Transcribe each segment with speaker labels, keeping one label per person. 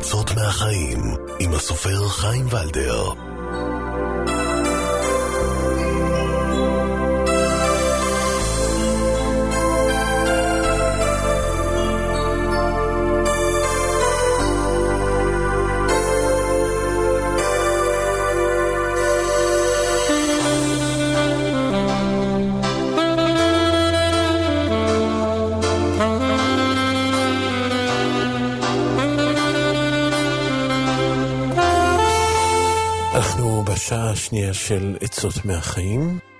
Speaker 1: עצות מהחיים עם הסופר חיים ולדר.
Speaker 2: בשעה השנייה של עצות מהחיים.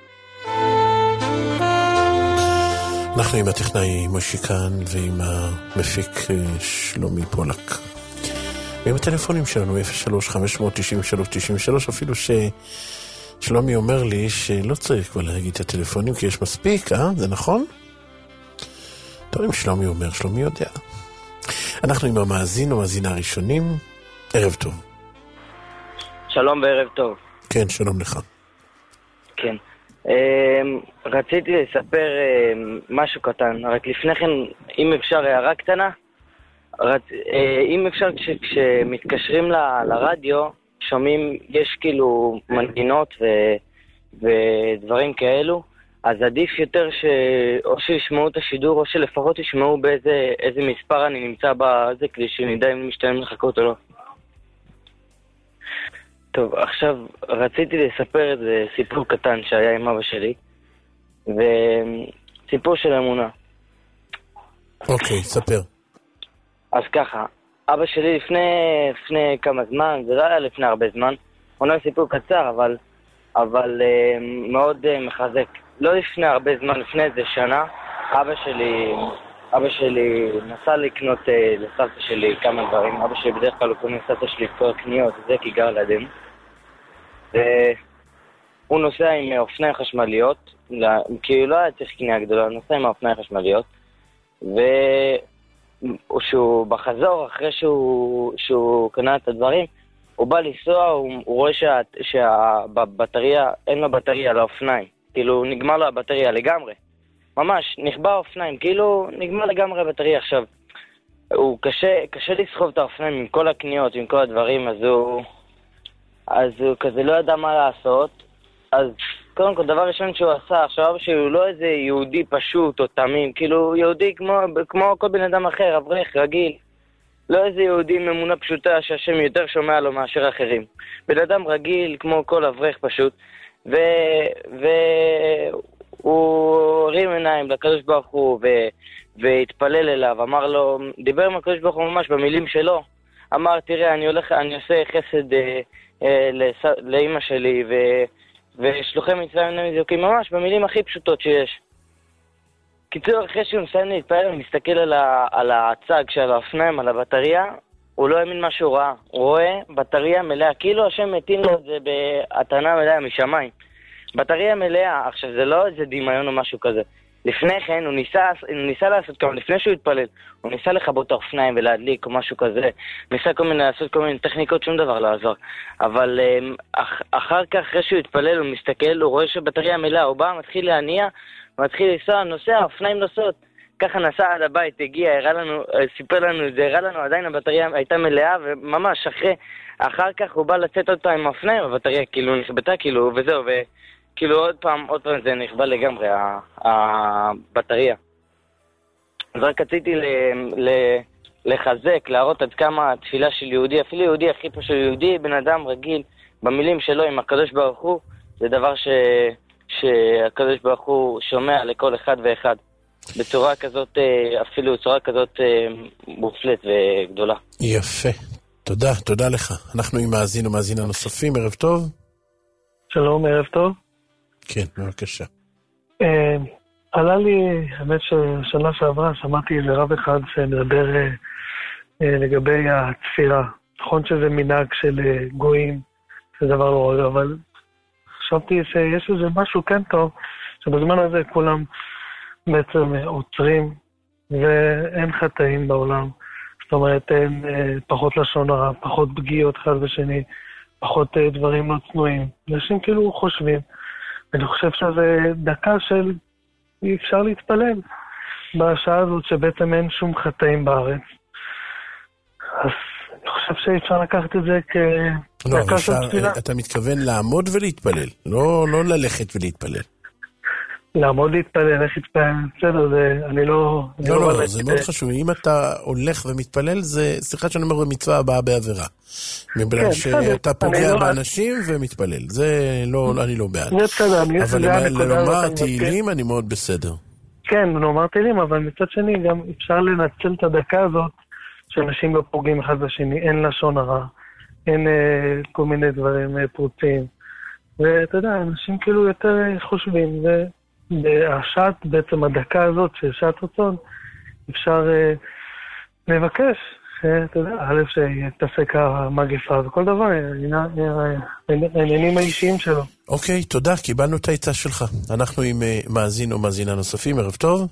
Speaker 2: אנחנו עם הטכנאי מושיקן ועם המפיק שלומי פולק. ועם הטלפונים שלנו 03-593-93, אפילו ששלומי אומר לי שלא צריך כבר להגיד את הטלפונים כי יש מספיק, זה נכון? טוב, אם שלומי אומר, שלומי יודע. אנחנו עם המאזין או מאזינה הראשונים. ערב טוב.
Speaker 3: שלום וערב טוב.
Speaker 2: כן, שלום לך.
Speaker 3: כן. רציתי לספר משהו קטן, רק לפני כן, אם אפשר הערה קטנה, אם אפשר כשמתקשרים לרדיו, שומעים, יש כאילו מנגינות ודברים כאלו, אז עדיף יותר או שישמעו את השידור, או שלפחות ישמעו באיזה מספר אני נמצא בזה, כדי שנדע אם משתלם לחכות או לא. טוב, עכשיו רציתי לספר איזה סיפור קטן שהיה עם אבא שלי, וסיפור של אמונה. אוקיי,
Speaker 2: ספר.
Speaker 3: אז ככה, אבא שלי לפני כמה זמן, זה לא היה לפני הרבה זמן, הוא לא סיפור קצר, אבל מאוד מחזק. לא לפני הרבה זמן, לפני איזה שנה, אבא שלי נסע לקנות לסבתא שלי כמה דברים. אבא שלי בדרך כלל הוא קונה לסבתא שלי כל קניות, זה כי גר לידינו. והוא נוסע עם אופניים חשמליות, כי לא היה צריך קנייה גדולה, הוא נוסע עם האופניים חשמליות, וכשהוא בחזור, אחרי שהוא קנה את הדברים, הוא בא לנסוע, הוא רואה שהבטריה, אין לו בטריה לאופניים, כאילו נגמר לו הבטריה לגמרי. ממש, נכבה האופניים, כאילו נגמר לגמרי הבטריה. עכשיו, הוא קשה לסחוב את האופניים עם כל הקניות, עם כל הדברים, אז הוא כזה לא ידע מה לעשות. אז קודם כל, דבר ראשון שהוא עשה, עכשיו שהוא לא איזה יהודי פשוט או תמים, כאילו יהודי כמו כל בן אדם אחר, אברך, רגיל. לא איזה יהודי עם אמונה פשוטה שהשם יותר שומע לו מאשר אחרים. בן אדם רגיל כמו כל אברך פשוט, הוא הרים עיניים לקדוש ברוך הוא והתפלל אליו, אמר לו, דיבר עם הקדוש ברוך הוא ממש במילים שלו, אמר, תראה, אני עושה חסד לאמא שלי ושלוחי מצווה מן המזוקים, ממש במילים הכי פשוטות שיש. קיצור, אחרי שהוא מסיים להתפלל, הוא מסתכל על הצג של האופניים, על הבטריה, הוא לא האמין מה שהוא ראה. הוא רואה בטריה מלאה, כאילו השם מתאים לו את זה בהתנה מלאה משמיים. בטריה מלאה, עכשיו זה לא איזה דמיון או משהו כזה. לפני כן הוא ניסה לעשות כמה, לפני שהוא התפלל, הוא ניסה לכבות את האופניים ולהדליק או משהו כזה, ניסה לעשות כל מיני טכניקות, שום דבר לא עזר. אבל אחר כך, אחרי שהוא התפלל, הוא מסתכל, הוא רואה שבטריה מלאה, הוא בא, מתחיל להניע, מתחיל לנסוע, נוסע, האופניים נוסעות. ככה נסע עד הבית, הגיע, סיפר לנו את זה, הראה לנו, עדיין הבטריה הייתה מלאה, וממש אחר כך הוא בא לצאת עוד פעם עם האופניים, הבטריה כאילו נכבתה, כאילו, וזהו, כאילו עוד פעם זה נכבה לגמרי, הבטריה. אז רק רציתי לחזק, להראות עד כמה התפילה של יהודי, אפילו יהודי הכי פשוט, יהודי, בן אדם רגיל, במילים שלו עם הקדוש ברוך הוא, זה דבר שהקדוש ברוך הוא שומע לכל אחד ואחד. בצורה כזאת, אפילו בצורה כזאת מופלט וגדולה.
Speaker 2: יפה. תודה לך. אנחנו עם מאזין ומאזין הנוספים, ערב טוב.
Speaker 4: שלום, ערב טוב.
Speaker 2: כן, בבקשה.
Speaker 4: עלה לי, האמת ששנה שעברה שמעתי איזה רב אחד שמדבר לגבי התפירה. נכון שזה מנהג של גויים, זה דבר לא רגע, אבל חשבתי שיש איזה משהו כן טוב, שבזמן הזה כולם בעצם עוצרים ואין חטאים בעולם. זאת אומרת, אין פחות לשון הרע, פחות פגיעות אחד ושני, פחות דברים לא צנועים. אנשים כאילו חושבים. אני חושב שזה דקה של אי אפשר להתפלל בשעה הזאת שבעצם אין שום חטאים בארץ. אז אני חושב שאפשר לקחת את זה
Speaker 2: לא, אתה מתכוון לעמוד ולהתפלל, לא ללכת ולהתפלל.
Speaker 4: לעמוד להתפלל, איך להתפלל, בסדר, אני לא...
Speaker 2: לא, זה מאוד חשוב. אם אתה הולך ומתפלל, זה, סליחה שאני אומר, במצווה הבאה בעבירה. מבלי שאתה פוגע באנשים ומתפלל. זה לא, אני לא בעד. אבל לומר תהילים, אני מאוד בסדר.
Speaker 4: כן, לומר תהילים, אבל מצד שני, גם אפשר לנצל את הדקה הזאת, שאנשים לא פוגעים אחד בשני, אין לשון הרע, אין כל מיני דברים פרוצים. ואתה יודע, אנשים כאילו יותר חושבים, והשעת, בעצם הדקה הזאת של שעת רצון, אפשר לבקש, אתה יודע, א' שתעסק המגפה וכל דבר, העניינים האישיים שלו.
Speaker 2: אוקיי, תודה, קיבלנו את העצה שלך. אנחנו עם מאזין או מאזינה נוספים, ערב טוב.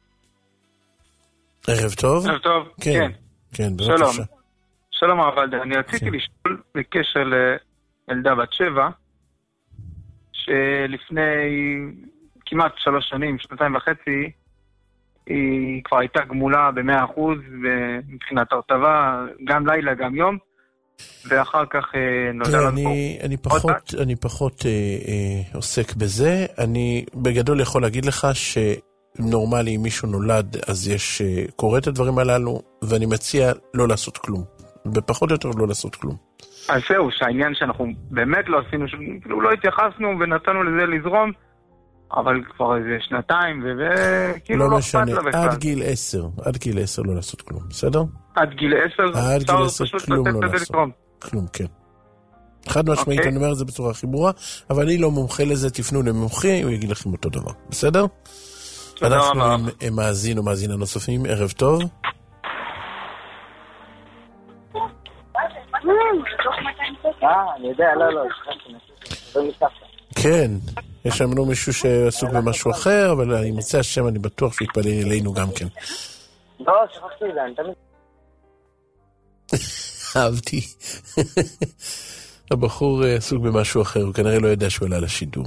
Speaker 2: ערב טוב.
Speaker 5: ערב טוב, כן.
Speaker 2: כן, בבקשה.
Speaker 5: שלום הרב, אני רציתי לשאול בקשר לילדה בת 7, שלפני כמעט 3 שנים, 2.5, היא כבר הייתה גמולה ב100% מבחינת ההרטבה, גם לילה, גם יום, ואחר כך נולדה לנו פה.
Speaker 2: אני פחות עוסק בזה. אני בגדול יכול להגיד לך שנורמלי אם מישהו נולד, אז יש קורא את הדברים הללו, ואני מציע לא לעשות כלום. בפחות או יותר לא לעשות כלום.
Speaker 5: אז זהו, שהעניין שאנחנו באמת לא עשינו, כאילו לא התייחסנו ונתנו לזה לזרום, אבל כבר איזה 2 וכאילו לא אכפת לה בכלל.
Speaker 2: עד גיל 10 לא לעשות כלום, בסדר?
Speaker 5: עד גיל 10?
Speaker 2: עד גיל 10 כלום לא לעשות. כלום, כן. חד משמעית, אני אומר את זה בצורה הכי ברורה, אבל אני לא מומחה לזה, תפנו למומחה, הוא יגיד לכם אותו דבר, בסדר? אנחנו עם מאזין או מאזינה נוספים, ערב טוב.
Speaker 3: אני יודע, לא,
Speaker 2: כן, יש לנו מישהו שעסוק במשהו אחר, אבל אני מוצא השם, אני בטוח שיתפלל אלינו גם כן.
Speaker 3: לא, שכחתי את זה, אני תמיד...
Speaker 2: אהבתי. הבחור עסוק במשהו אחר, הוא כנראה לא יודע שהוא עלה לשידור.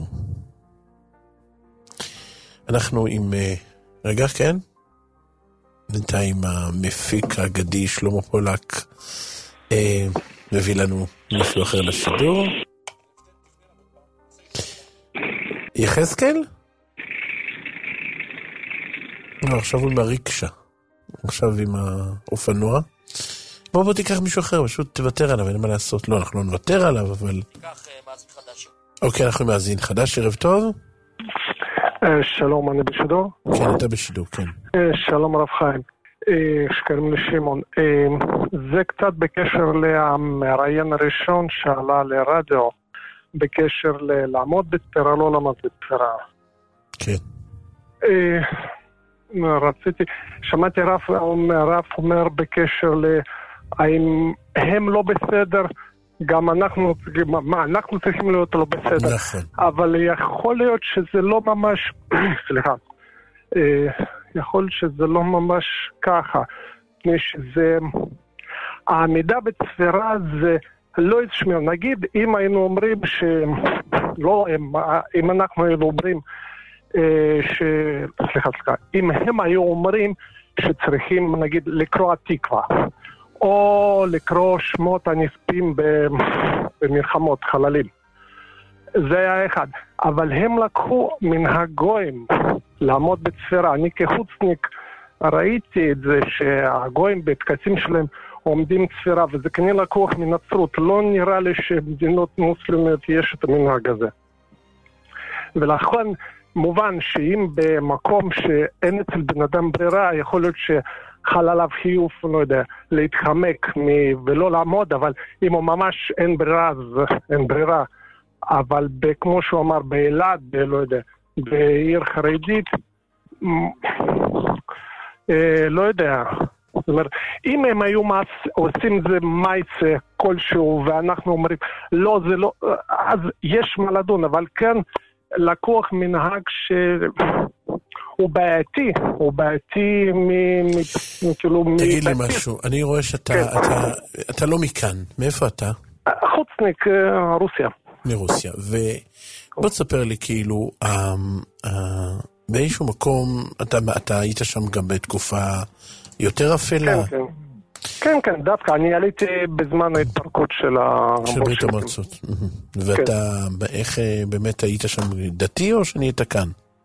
Speaker 2: אנחנו עם... רגע, כן? בינתיים המפיק האגדי שלמה פולק מביא לנו מישהו אחר לשידור. יחזקאל? לא, עכשיו הוא עם הריקשה. עכשיו עם האופנוע. בוא תיקח מישהו אחר, פשוט תוותר עליו, אין מה לעשות. לא, אנחנו לא נוותר עליו, אבל...
Speaker 6: תיקח מאזין חדש.
Speaker 2: אוקיי, אנחנו מאזין חדש, ערב טוב.
Speaker 4: שלום, אני בשידור?
Speaker 2: כן, אתה בשידור, כן.
Speaker 4: שלום רב חיים. שקוראים לי שמעון. זה קצת בקשר למראיין הראשון שעלה לרדיו, בקשר לעמוד בתפירה, לא לעמוד בתפירה.
Speaker 2: כן.
Speaker 4: שמעתי רב אומר בקשר האם הם לא בסדר, גם אנחנו צריכים להיות לא בסדר.
Speaker 2: נכון.
Speaker 4: אבל יכול להיות שזה לא ממש, סליחה, יכול שזה לא ממש ככה, שזה, העמידה בתפירה זה לא ישמע, נגיד אם היינו אומרים שלא, אם אנחנו היינו אומרים סליחה, אם הם היו אומרים שצריכים נגיד לקרוא התקווה או לקרוא שמות הנספים במלחמות חללים, זה היה אחד, אבל הם לקחו מן הגויים לעמוד בתפירה. אני כחוצניק ראיתי את זה שהגויים בטקסים שלהם עומדים תפירה, וזה כנראה לקוח מנצרות. לא נראה לי שבמדינות מוסלמיות יש את המנהג הזה. ולכן מובן שאם במקום שאין אצל בן אדם ברירה, יכול להיות שחל עליו חיוב, לא יודע, להתחמק ולא לעמוד, אבל אם הוא ממש אין ברירה, אז אין ברירה. אבל כמו שהוא אמר, באילת, לא יודע, בעיר חרדית, לא יודע. זאת אומרת, אם הם היו עושים זה מייצה כלשהו, ואנחנו אומרים, לא, זה לא, אז יש מה לדון, אבל כן, לקוח מנהג שהוא בעייתי, הוא בעייתי כאילו...
Speaker 2: תגיד לי משהו, אני רואה שאתה לא מכאן, מאיפה אתה?
Speaker 4: חוצניק, רוסיה.
Speaker 2: מרוסיה, ובוא תספר לי כאילו, באיזשהו מקום, אתה היית שם גם בתקופה יותר אפלה?
Speaker 4: כן,
Speaker 6: כן, כן, דווקא, אני עליתי בזמן ההתפרקות של
Speaker 2: ברית המועצות. ואתה, איך באמת היית שם דתי או שנהיית כאן?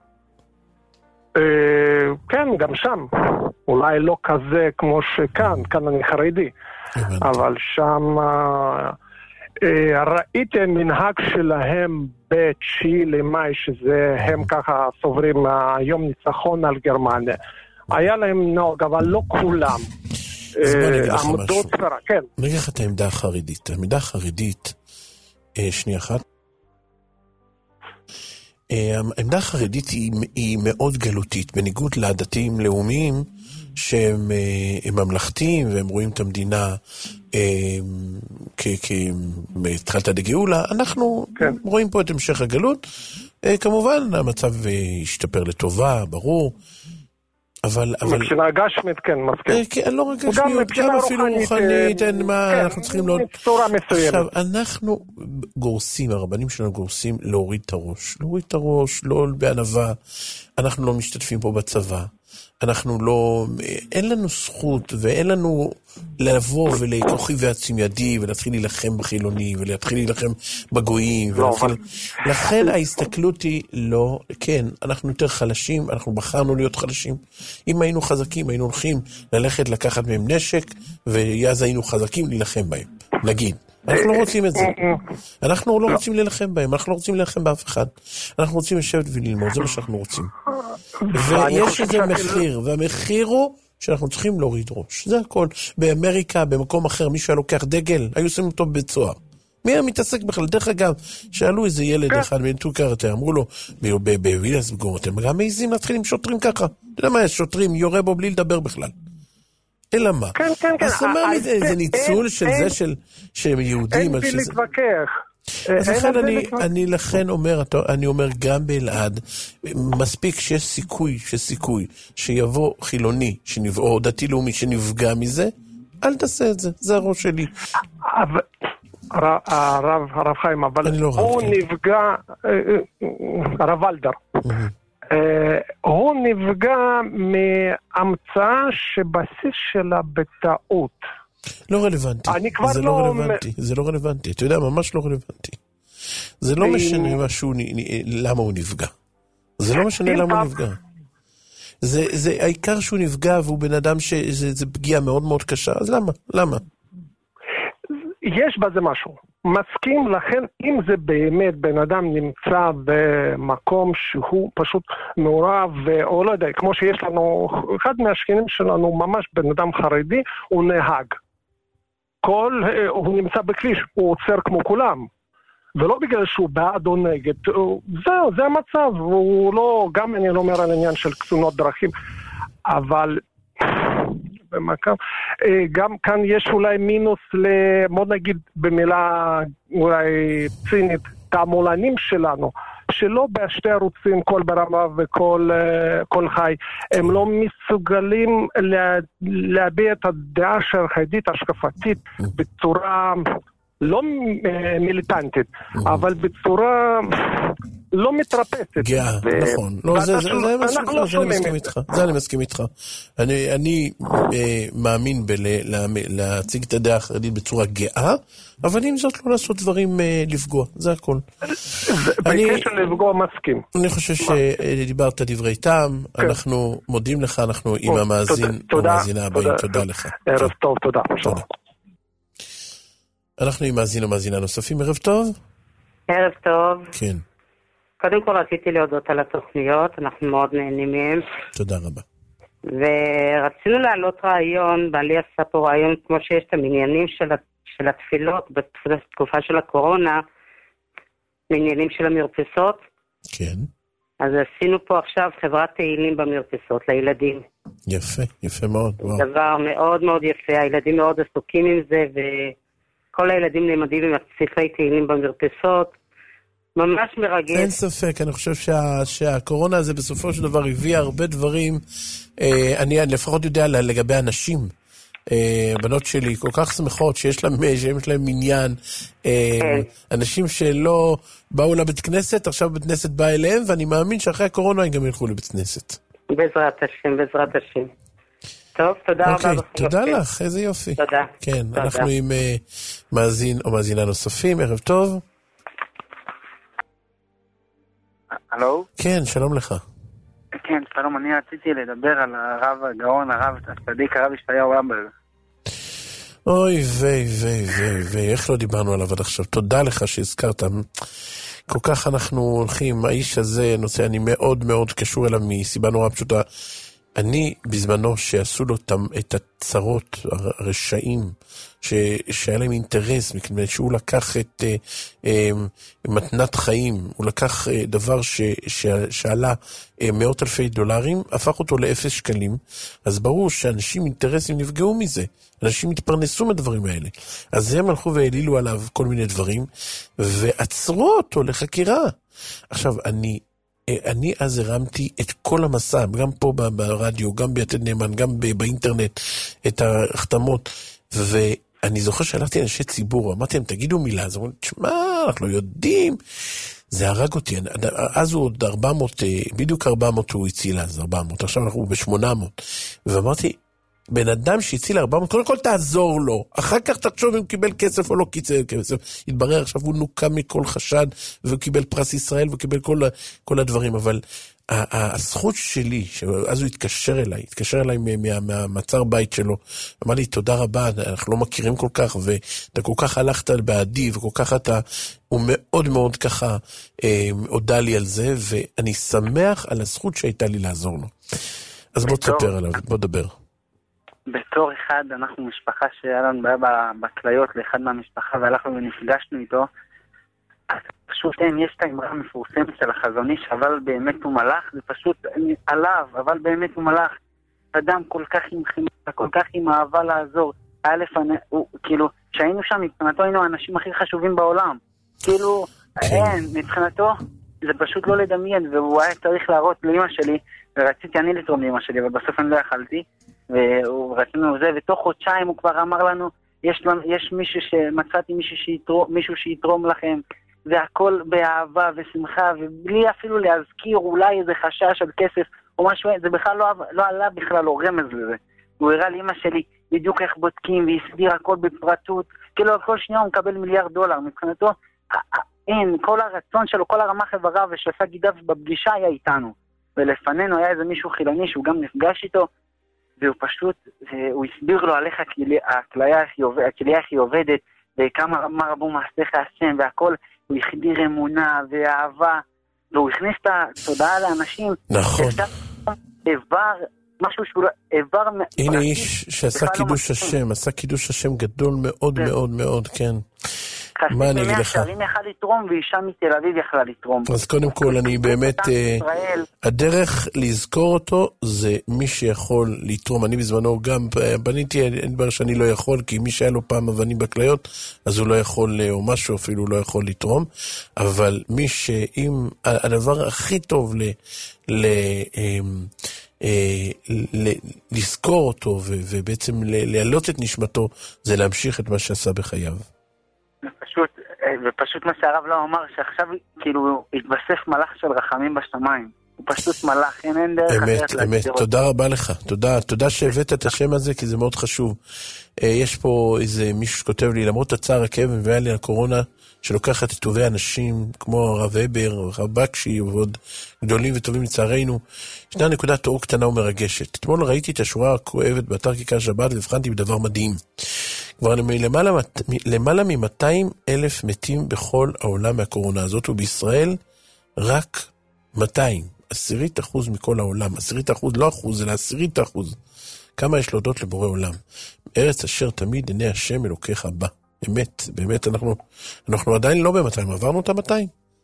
Speaker 6: כן, גם שם. אולי לא כזה כמו שכאן, כאן אני חרדי. אבל שם ראיתי מנהג שלהם ב9 למאי, שזה הם ככה סוברים יום ניצחון על גרמניה. היה להם נוג, אבל לא כולם.
Speaker 2: אז בוא נגיד לך משהו.
Speaker 6: כן.
Speaker 2: נגיד לך את העמדה החרדית. העמדה החרדית, שנייה אחת. העמדה החרדית היא מאוד גלותית, בניגוד לדתיים לאומיים, שהם ממלכתיים, והם רואים את המדינה כתחילת הגאולה. אנחנו רואים פה את המשך הגלות. כמובן, המצב השתפר לטובה, ברור. אבל
Speaker 6: מבחינה גשמית, כן, מסכים.
Speaker 2: לא רק גשמיות, גם אפילו רוחנית, אנחנו צריכים לא...
Speaker 6: בצורה מסוימת.
Speaker 2: עכשיו, אנחנו גורסים, הרבנים שלנו גורסים להוריד את הראש. להוריד את הראש, לא בענווה. אנחנו לא משתתפים פה בצבא. אנחנו לא... אין לנו זכות, ואין לנו לבוא ולכוחי ועצים ידי, ולהתחיל להילחם בחילוני, ולהתחיל להילחם בגויים, לכן ההסתכלות היא לא... כן, אנחנו יותר חלשים, אנחנו בחרנו להיות חלשים. אם היינו חזקים, היינו הולכים ללכת לקחת מהם נשק, ואז היינו חזקים להילחם בהם. נגיד. אנחנו לא רוצים את זה. אנחנו לא רוצים להילחם בהם, אנחנו לא רוצים להילחם באף אחד. אנחנו רוצים לשבת וללמוד, זה מה שאנחנו רוצים. ויש איזה מחיר, והמחיר הוא שאנחנו צריכים להוריד ראש. זה הכל. באמריקה, במקום אחר, מישהו היה לוקח דגל, היו שמים אותו בבית סוהר. מי היה מתעסק בכלל? דרך אגב, שאלו איזה ילד אחד מנטוקרטה, אמרו לו, בווילנסבורג, אתם גם מעיזים להתחיל עם שוטרים ככה. אתה יודע מה, יש שוטרים, יורה בו בלי לדבר בכלל. אלא מה?
Speaker 6: כן, כן, כן.
Speaker 2: אז מה, זה ניצול של זה של יהודים?
Speaker 6: אין בי להתווכח.
Speaker 2: אז לכן אני לכן אומר, אני אומר גם באלעד, מספיק שיש סיכוי שיבוא חילוני, או דתי לאומי שנפגע מזה, אל תעשה את זה, זה הראש שלי.
Speaker 6: הרב חיים, אבל הוא נפגע, הרב ולדר. הוא נפגע מהמצאה שבסיס שלה בטעות.
Speaker 2: לא רלוונטי. זה לא רלוונטי. אתה יודע, ממש לא רלוונטי. זה לא משנה למה הוא נפגע. זה לא משנה למה הוא נפגע. זה העיקר שהוא נפגע והוא בן אדם שזה פגיעה מאוד מאוד קשה. אז למה?
Speaker 6: יש בזה משהו. מסכים, לכן אם זה באמת בן אדם נמצא במקום שהוא פשוט מעורב, או לא יודע, כמו שיש לנו, אחד מהשכנים שלנו, ממש בן אדם חרדי, הוא נהג. הוא נמצא בכביש, הוא עוצר כמו כולם. ולא בגלל שהוא בעד או נגד. זהו, זה המצב. הוא לא, גם אני לא אומר על עניין של קצונות דרכים, אבל... גם כאן יש אולי מינוס בוא נגיד במילה אולי צינית, תעמולנים שלנו, שלא בשתי ערוצים, כל ברמה וכל חי, הם לא מסוגלים להביע את הדעה החרדית השקפתית בצורה לא מיליטנטית, אבל בצורה לא מתרפסת.
Speaker 2: גאה, נכון. זה אני מסכים איתך. אני מאמין להציג את הדעה החרדית בצורה גאה, אבל עם זאת לא לעשות דברים לפגוע, זה הכל.
Speaker 6: בקשר לפגוע מסכים.
Speaker 2: אני חושב שדיברת דברי טעם, אנחנו מודים לך, אנחנו עם המאזינה הבאים, תודה לך.
Speaker 6: ערב טוב, תודה.
Speaker 2: אנחנו עם מאזין ומאזינה נוספים, ערב טוב?
Speaker 7: ערב טוב.
Speaker 2: כן.
Speaker 7: קודם כל רציתי להודות על התוכניות, אנחנו מאוד נהנים מהם.
Speaker 2: תודה רבה.
Speaker 7: ורצינו להעלות רעיון, בעלי עשה פה רעיון כמו שיש את המניינים של התפילות בתקופה של הקורונה, מניינים של המרפסות.
Speaker 2: כן.
Speaker 7: אז עשינו פה עכשיו חברת תהילים במרפסות לילדים.
Speaker 2: יפה, יפה מאוד.
Speaker 7: דבר מאוד מאוד יפה, הילדים מאוד עסוקים עם זה, כל הילדים נעמדים עם ספרי תהילים במרפסות, ממש מרגש.
Speaker 2: אין ספק, אני חושב שהקורונה הזה בסופו של דבר הביאה הרבה דברים, אני לפחות יודע לגבי אנשים, בנות שלי כל כך שמחות שיש להם מניין, אנשים שלא באו לבית כנסת, עכשיו בית כנסת בא אליהם, ואני מאמין שאחרי הקורונה הם גם ילכו לבית כנסת.
Speaker 7: בעזרת השם, בעזרת השם. טוב, תודה רבה.
Speaker 2: אוקיי, תודה לך, איזה יופי.
Speaker 7: תודה.
Speaker 2: כן, אנחנו עם מאזין או מאזינה נוספים, ערב טוב.
Speaker 5: הלו?
Speaker 2: כן, שלום לך.
Speaker 5: כן, שלום, אני רציתי לדבר על הרב הגאון, הרב הצדיק, הרב ישעיהו הבר.
Speaker 2: אוי ויי, איך לא דיברנו עליו עד עכשיו? תודה לך שהזכרת. כל כך אנחנו הולכים, האיש הזה נושא, אני מאוד מאוד קשור אליו מסיבה נורא פשוטה. אני בזמנו שעשו לו את הצרות הרשעים, שהיה להם אינטרס, מכיוון שהוא לקח את מתנת חיים, הוא לקח דבר שעלה מאות אלפי דולרים, הפך אותו לאפס שקלים, אז ברור שאנשים אינטרסים נפגעו מזה, אנשים התפרנסו מדברים האלה, אז הם הלכו והעלילו עליו כל מיני דברים, ועצרו אותו לחקירה. עכשיו, אני אז הרמתי את כל המסע, גם פה ברדיו, גם ביתד נאמן, גם באינטרנט, את ההחתמות, ואני זוכר שהלכתי אנשי ציבור, אמרתי להם, תגידו מילה, אז אמרו, תשמע, אנחנו לא יודעים, זה הרג אותי, אז הוא עוד 400, בדיוק 400 הוא הציל אז, 400, עכשיו אנחנו ב-800, ואמרתי, בן אדם שהציל 400, קודם כל תעזור לו, אחר כך תחשוב אם הוא קיבל כסף או לא קיבל כסף, התברר עכשיו הוא נוקה מכל חשד, והוא קיבל פרס ישראל, והוא קיבל כל הדברים, אבל הזכות שלי, אז הוא התקשר אליי מהמעצר בית שלו, אמר לי תודה רבה, אנחנו לא מכירים כל כך, ואתה כל כך הלכת בעדי, וכל כך הוא מאוד מאוד ככה הודע לי על זה, ואני שמח על הזכות שהייתה לי לעזור לו. אז בוא תספר עליו, בוא דבר.
Speaker 5: בתור אחד, אנחנו משפחה שהיה לנו בעיה בכליות לאחד מהמשפחה, והלכנו ונפגשנו איתו. אז פשוט יש את האמרה המפורסמת של החזון איש, אבל באמת הוא מלאך, זה פשוט עליו, אבל באמת הוא מלאך. אדם כל כך עם חמלה, כל כך עם אהבה לעזור. כאילו, שהיינו שם, מבחינתו היינו האנשים הכי חשובים בעולם. כאילו, אין, מבחינתו, זה פשוט לא לדמיין, והוא היה צריך להראות לאמא שלי, ורציתי אני לתרום לאמא שלי, אבל בסוף אני לא יכלתי. ורצינו זה, ותוך חודשיים הוא כבר אמר לנו, יש מישהו שמצאתי מישהו שיתרום לכם, והכל באהבה ושמחה, ובלי אפילו להזכיר אולי איזה חשש על כסף או משהו, זה בכלל לא עלה בכלל, לא רמז לזה. הוא הראה לאמא שלי בדיוק איך בודקים, והסביר הכל בפרטות, כאילו כל שנייה הוא מקבל $1 מיליארד, מבחינתו אין, כל הרצון שלו, כל הרמ"ח איבריו ושס"ה גידיו בפגישה היה איתנו, ולפנינו היה איזה מישהו חילוני שהוא גם נפגש איתו, והוא פשוט, הוא הסביר לו על איך הכליה איך היא עובדת, וכמה רבו מעשיך השם והכל, הוא החדיר אמונה ואהבה, והוא הכניס את התודעה לאנשים.
Speaker 2: נכון.
Speaker 5: משהו שהוא עבר...
Speaker 2: הנה איש שעשה קידוש השם, עשה קידוש השם גדול מאוד מאוד מאוד, כן. מה אני אגיד לך?
Speaker 5: שערים יכל לתרום ואישה מתל אביב יכלה לתרום.
Speaker 2: אז קודם כל אני באמת, הדרך לזכור אותו זה מי שיכול לתרום. אני בזמנו גם בניתי, אין דבר שאני לא יכול, כי מי שהיה לו פעם אבנים בכליות, אז הוא לא יכול, או משהו אפילו לא יכול לתרום. אבל מי שאם הדבר הכי טוב לזכור אותו ובעצם להעלות את נשמתו, זה להמשיך את מה שעשה בחייו.
Speaker 5: ופשוט מה שהרב לא אמר, שעכשיו כאילו התבסף מלאך של רחמים בשמיים. הוא פשוט מלאך, אין דרך אחרת להגדיר אותו.
Speaker 2: תודה רבה לך, תודה שהבאת את השם הזה, כי זה מאוד חשוב. יש פה איזה מישהו שכותב לי, למרות הצער הכאב מביא לי הקורונה, שלוקחת את טובי אנשים, כמו הרב הבר, הרב בקשי, ועוד גדולים וטובים לצערנו. ישנה נקודת אור קטנה ומרגשת. אתמול ראיתי את השורה הכואבת באתר כיכר שבת, והבחנתי בדבר מדהים. כבר למעלה מ-200,000 מתים בכל העולם מהקורונה הזאת, ובישראל רק 200, 10% מכל העולם, 10%, לא אחוז, אלא 10%. כמה יש להודות לבורא עולם. ארץ אשר תמיד עיני השם אלוקיך בא. באמת, באמת, אנחנו עדיין לא ב-200, עברנו את ה-200.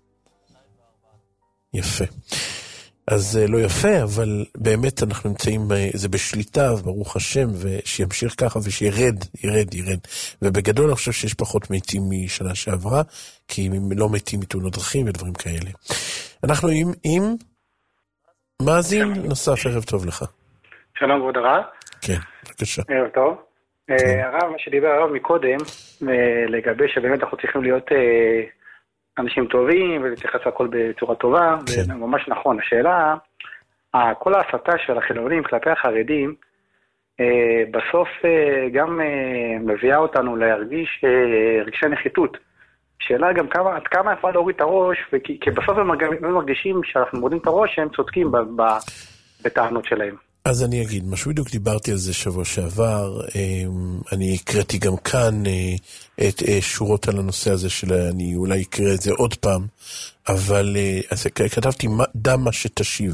Speaker 2: יפה. אז לא יפה, אבל באמת אנחנו נמצאים, זה בשליטה, ברוך השם, ושימשיך ככה ושירד, ירד. ובגדול אני חושב שיש פחות מתים משנה שעברה, כי הם לא מתים מתאונות דרכים ודברים כאלה. אנחנו עם מאזין נוסף, ערב טוב לך.
Speaker 8: שלום כבוד הרב.
Speaker 2: כן, בבקשה.
Speaker 8: ערב טוב. הרב, מה שדיבר הרב מקודם, לגבי שבאמת אנחנו צריכים להיות אנשים טובים ולהתייחס הכל בצורה טובה, זה ממש נכון. השאלה, כל ההסתה של החילונים כלפי החרדים, בסוף גם מביאה אותנו להרגיש רגשי נחיתות. שאלה גם עד כמה אפשר להוריד את הראש, כי בסוף הם מרגישים שאנחנו מורידים את הראש, שהם צודקים בטענות שלהם.
Speaker 2: אז אני אגיד, משהו בדיוק דיברתי על זה שבוע שעבר, אני הקראתי גם כאן את שורות על הנושא הזה אני אולי אקרא את זה עוד פעם, אבל כתבתי דמה שתשיב.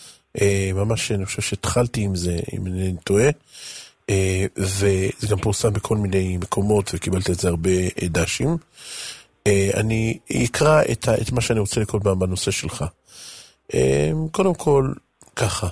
Speaker 2: ממש אני חושב שהתחלתי עם זה, אם אני טועה, וזה גם פורסם בכל מיני מקומות, וקיבלתי את זה הרבה דשים. אני אקרא את מה שאני רוצה לקרוא בנושא שלך. קודם כל, ככה.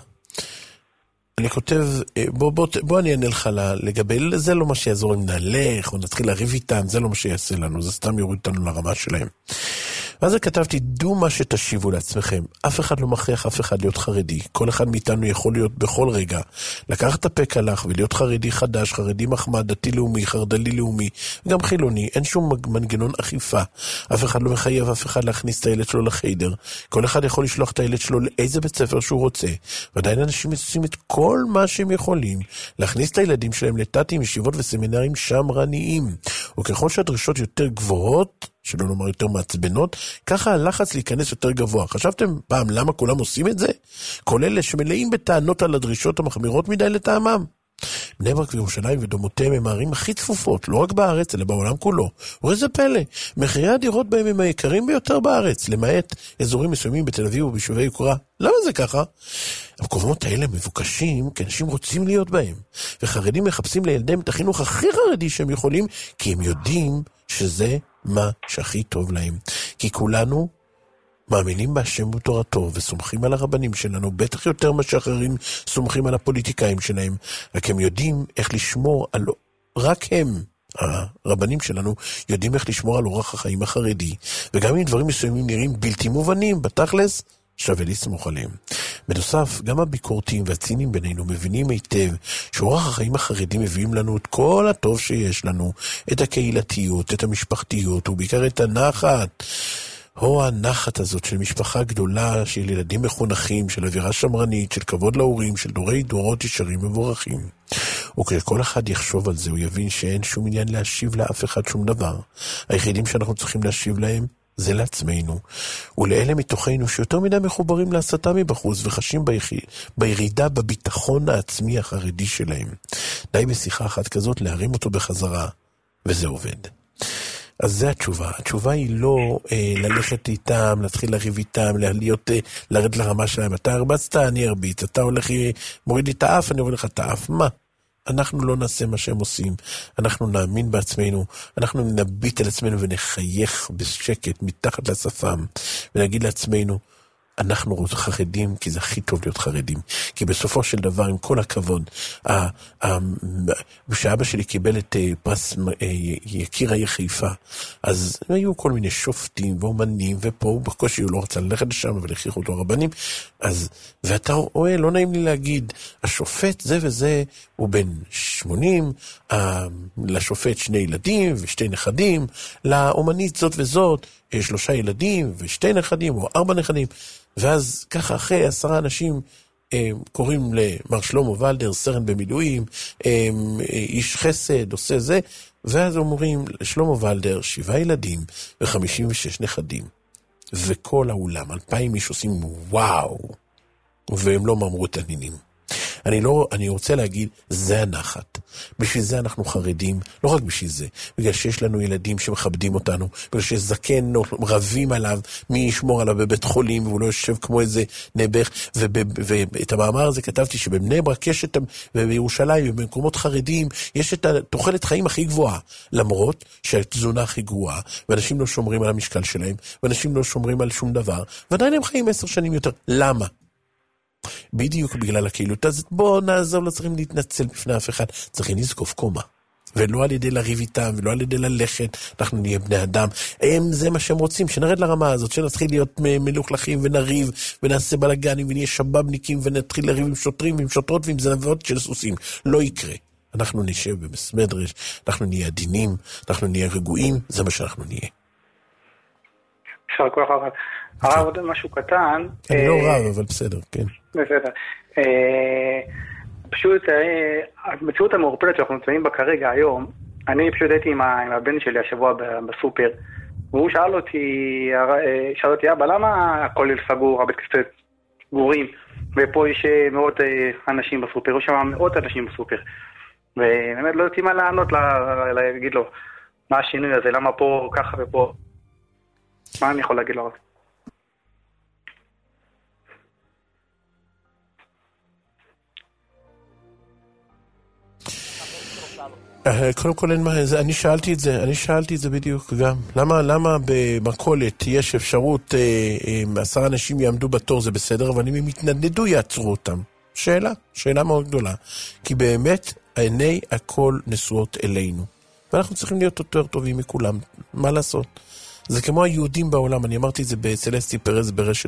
Speaker 2: אני כותב, בוא אני אענה לך לגבי, זה לא מה שיעזור אם נלך, או נתחיל להריב איתם, זה לא מה שיעשה לנו, זה סתם יוריד אותנו לרמה שלהם. ואז כתבתי, דו מה שתשיבו לעצמכם, אף אחד לא מכריח אף אחד להיות חרדי, כל אחד מאיתנו יכול להיות בכל רגע, לקחת את הפק הלך ולהיות חרדי חדש, חרדי מחמד, דתי לאומי, חרדלי לאומי, גם חילוני, אין שום מנגנון אכיפה, אף אחד לא מחייב אף אחד להכניס את הילד שלו לחיידר, כל אחד יכול לשלוח את הילד שלו לאיזה בית ספר שהוא רוצה, ועדיין אנשים עושים את כל מה שהם יכולים, להכניס את הילדים שלהם לתתים, ישיבות וסמינרים שמרניים, וככל שהדרישות יותר גבוהות, שלא נאמר יותר מעצבנות, ככה הלחץ להיכנס יותר גבוה. חשבתם פעם למה כולם עושים את זה? כל אלה שמלאים בטענות על הדרישות המחמירות מדי לטעמם. בני ברק וירושלים ודומותיהם הם הערים הכי צפופות, לא רק בארץ, אלא בעולם כולו. ואיזה פלא, מחירי הדירות בהם הם היקרים ביותר בארץ, למעט אזורים מסוימים בתל אביב וביישובי יוקרה. למה זה ככה? המקומות האלה מבוקשים, כי אנשים רוצים להיות בהם. וחרדים מחפשים לילדיהם את החינוך הכי חרדי שהם יכולים, כי הם יודעים שזה מה שהכי טוב להם. כי כולנו מאמינים בהשם ובתורתו וסומכים על הרבנים שלנו, בטח יותר מה שאחרים סומכים על הפוליטיקאים שלהם, רק הם יודעים איך לשמור על, רק הם, הרבנים שלנו, יודעים איך לשמור על אורח החיים החרדי, וגם אם דברים מסוימים נראים בלתי מובנים, בתכלס, שווה לסמוך עליהם. בנוסף, גם הביקורתיים והצינים בינינו מבינים היטב שאורח החיים החרדים מביאים לנו את כל הטוב שיש לנו, את הקהילתיות, את המשפחתיות, ובעיקר את הנחת. הנחת הזאת של משפחה גדולה, של ילדים מחונכים, של אווירה שמרנית, של כבוד להורים, של דורות ישרים מבורכים. וכשכל אחד יחשוב על זה, הוא יבין שאין שום עניין להשיב לאף אחד שום דבר. היחידים שאנחנו צריכים להשיב להם, זה לעצמנו, ולאלה מתוכנו שיותר מדי מחוברים להסתה מבחוץ וחשים בירידה בביטחון העצמי החרדי שלהם. די בשיחה אחת כזאת להרים אותו בחזרה, וזה עובד. אז זה התשובה. התשובה היא לא ללכת איתם, להתחיל לריב איתם, לרד לרמה שלהם. אתה הרבצת, אני ארביץ. אתה הולך, מוריד לי את האף, אני אוריד לך את האף. מה? אנחנו לא נעשה מה שהם עושים, אנחנו נאמין בעצמנו, אנחנו נביט על עצמנו ונחייך בשקט מתחת לשפם, ונגיד לעצמנו, אנחנו חרדים כי זה הכי טוב להיות חרדים, כי בסופו של דבר, עם כל הכבוד, כשאבא שלי קיבל את פרס יקיר העיר חיפה, אז היו כל מיני שופטים ואומנים, ופה הוא בקושי הוא לא רצה ללכת לשם, אבל הכריחו אותו רבנים, אז, ואתה רואה, לא נעים לי להגיד, השופט זה וזה, הוא בן 80, לשופט 2 ילדים ו2 נכדים, לאומנית זאת וזאת, 3 ילדים ו2 נכדים, או 4 נכדים, ואז ככה אחרי 10 אנשים קוראים למר שלמה ולדר, סרן במילואים, איש חסד, עושה זה, ואז אומרים לשלמה ולדר 7 ילדים ו56 נכדים, וכל האולם, 2,000 איש עושים וואו, והם לא מאמרו את הנינים. אני רוצה להגיד, זה הנחת. בשביל זה אנחנו חרדים, לא רק בשביל זה, בגלל שיש לנו ילדים שמכבדים אותנו, בגלל שיש זקן רבים עליו, מי ישמור עליו בבית חולים, והוא לא יושב כמו איזה נבח, ואת המאמר הזה כתבתי שבבני ברק יש בירושלים ובמקומות חרדים, יש את התוחלת חיים הכי גבוהה, למרות שהתזונה הכי גרועה, ואנשים לא שומרים על המשקל שלהם, ואנשים לא שומרים על שום דבר, ועדיין הם חיים 10 שנים יותר. למה? בדיוק בגלל הקהילות. אז בואו נעזוב, לא צריכים להתנצל בפני אף אחד, צריכים לזקוף קומה, ולא על ידי לריב איתם, ולא על ידי ללכת, אנחנו נהיה בני אדם, זה מה שהם רוצים, שנרד לרמה הזאת, שנתחיל להיות מלוכלכים ונריב, ונעשה בלגנים, ונהיה שבבניקים, ונתחיל לריב עם שוטרים, עם שוטרות, ועם זנבות של סוסים. לא יקרה. אנחנו נשב במסמדרש, אנחנו נהיה עדינים, אנחנו נהיה רגועים, זה מה שאנחנו נהיה.
Speaker 8: אפשר כל כך הרב עוד משהו קטן.
Speaker 2: אני לא רב, אבל בסדר, כן.
Speaker 8: בסדר. פשוט, המציאות המעורפלת שאנחנו נמצאים בה כרגע היום, אני פשוט הייתי עם הבן שלי השבוע בסופר, והוא שאל אותי, אבא, למה הכל סגור, הבית כנסת סגורים, ופה יש מאות אנשים בסופר, יש שם מאות אנשים בסופר, ובאמת לא יודעים מה לענות, להגיד לו, מה השינוי הזה, למה פה ככה ופה, מה אני יכול להגיד לו?
Speaker 2: קודם כל אין מה, אני שאלתי את זה בדיוק גם. למה במכולת יש אפשרות 10 אנשים יעמדו בתור, זה בסדר, אבל אם הם יתנדנדו יעצרו אותם? שאלה מאוד גדולה. כי באמת עיני הכל נשואות אלינו. ואנחנו צריכים להיות יותר טובים מכולם. מה לעשות? זה כמו היהודים בעולם, אני אמרתי את זה בסלסטי פרז ברשת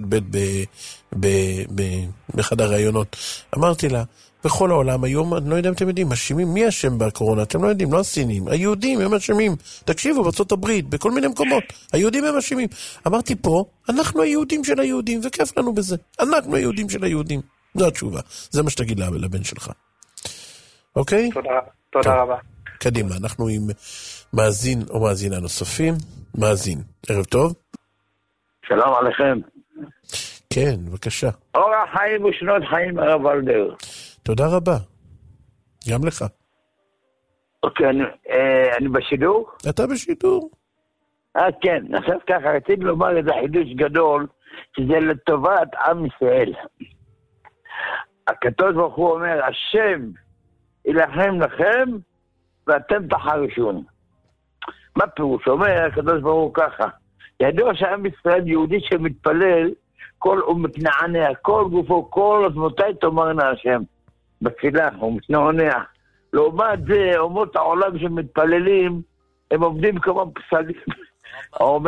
Speaker 2: באחד הרעיונות. אמרתי לה, בכל העולם היום, אני לא יודע אם אתם יודעים, אשמים, מי אשם בקורונה? אתם לא יודעים, לא הסינים. היהודים הם אשמים. תקשיבו, בארצות הברית, בכל מיני מקומות. היהודים הם אשמים. אמרתי פה, אנחנו היהודים של היהודים, וכיף לנו בזה. אנחנו היהודים של היהודים. זו התשובה. זה מה שתגיד לבן שלך. אוקיי?
Speaker 8: תודה רבה.
Speaker 2: קדימה, אנחנו עם מאזין או מאזינה נוספים. מאזין. ערב טוב.
Speaker 9: שלום עליכם.
Speaker 2: כן, בבקשה.
Speaker 9: אורח חיים ושנות חיים, הרב ולדר.
Speaker 2: תודה רבה. גם לך.
Speaker 9: אוקיי, אני בשידור?
Speaker 2: אתה בשידור.
Speaker 9: כן, עכשיו ככה, רציתי לומר איזה חידוש גדול, שזה לטובת עם ישראל. הקדוש ברוך הוא אומר, השם ילחם לכם, ואתם תחרישון. מה פירוש? אומר הקדוש ברוך הוא ככה, ידוע שעם ישראל יהודי שמתפלל, הוא מתנענע, כל גופו, כל עוצמותיי תאמרנה השם. בתפילה, הוא מתנענע. לעומת זה, אומות העולם שמתפללים, הם עומדים כמו פסלים. הוא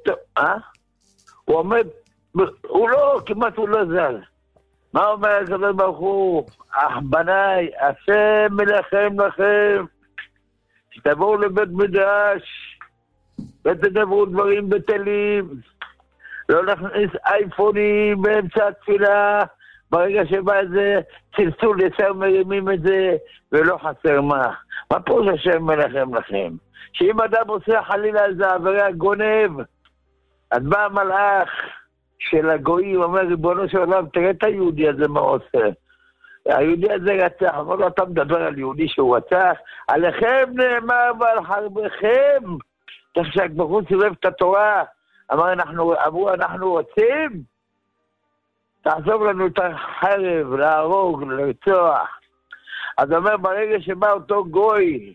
Speaker 9: עומד, כמעט הוא לא זל. מה אומר הקדוש ברוך הוא? בניי, השם מלחם לכם. שתבואו לבית מדרש, ותדברו דברים בטלים. לא נכניס אייפונים באמצע התפילה, ברגע שבא איזה צלצול ישר מרימים את זה, ולא חסר מה. מה פירוש השם מלחם לכם? שאם אדם עושה חלילה איזה עבירה גונב, אז בא המלאך של הגויים, אומר ריבונו של עולם, תראה את היהודי הזה מה עושה. היהודי הזה רצח, אבל לא אתה מדבר על יהודי שהוא רצח, עליכם נאמר ועל חרבכם, כך שהקבחון סיבב את התורה, אמרו אנחנו רוצים, תעזוב לנו את החרב, להרוג, לרצוח. אז אומר, ברגע שבא אותו גוי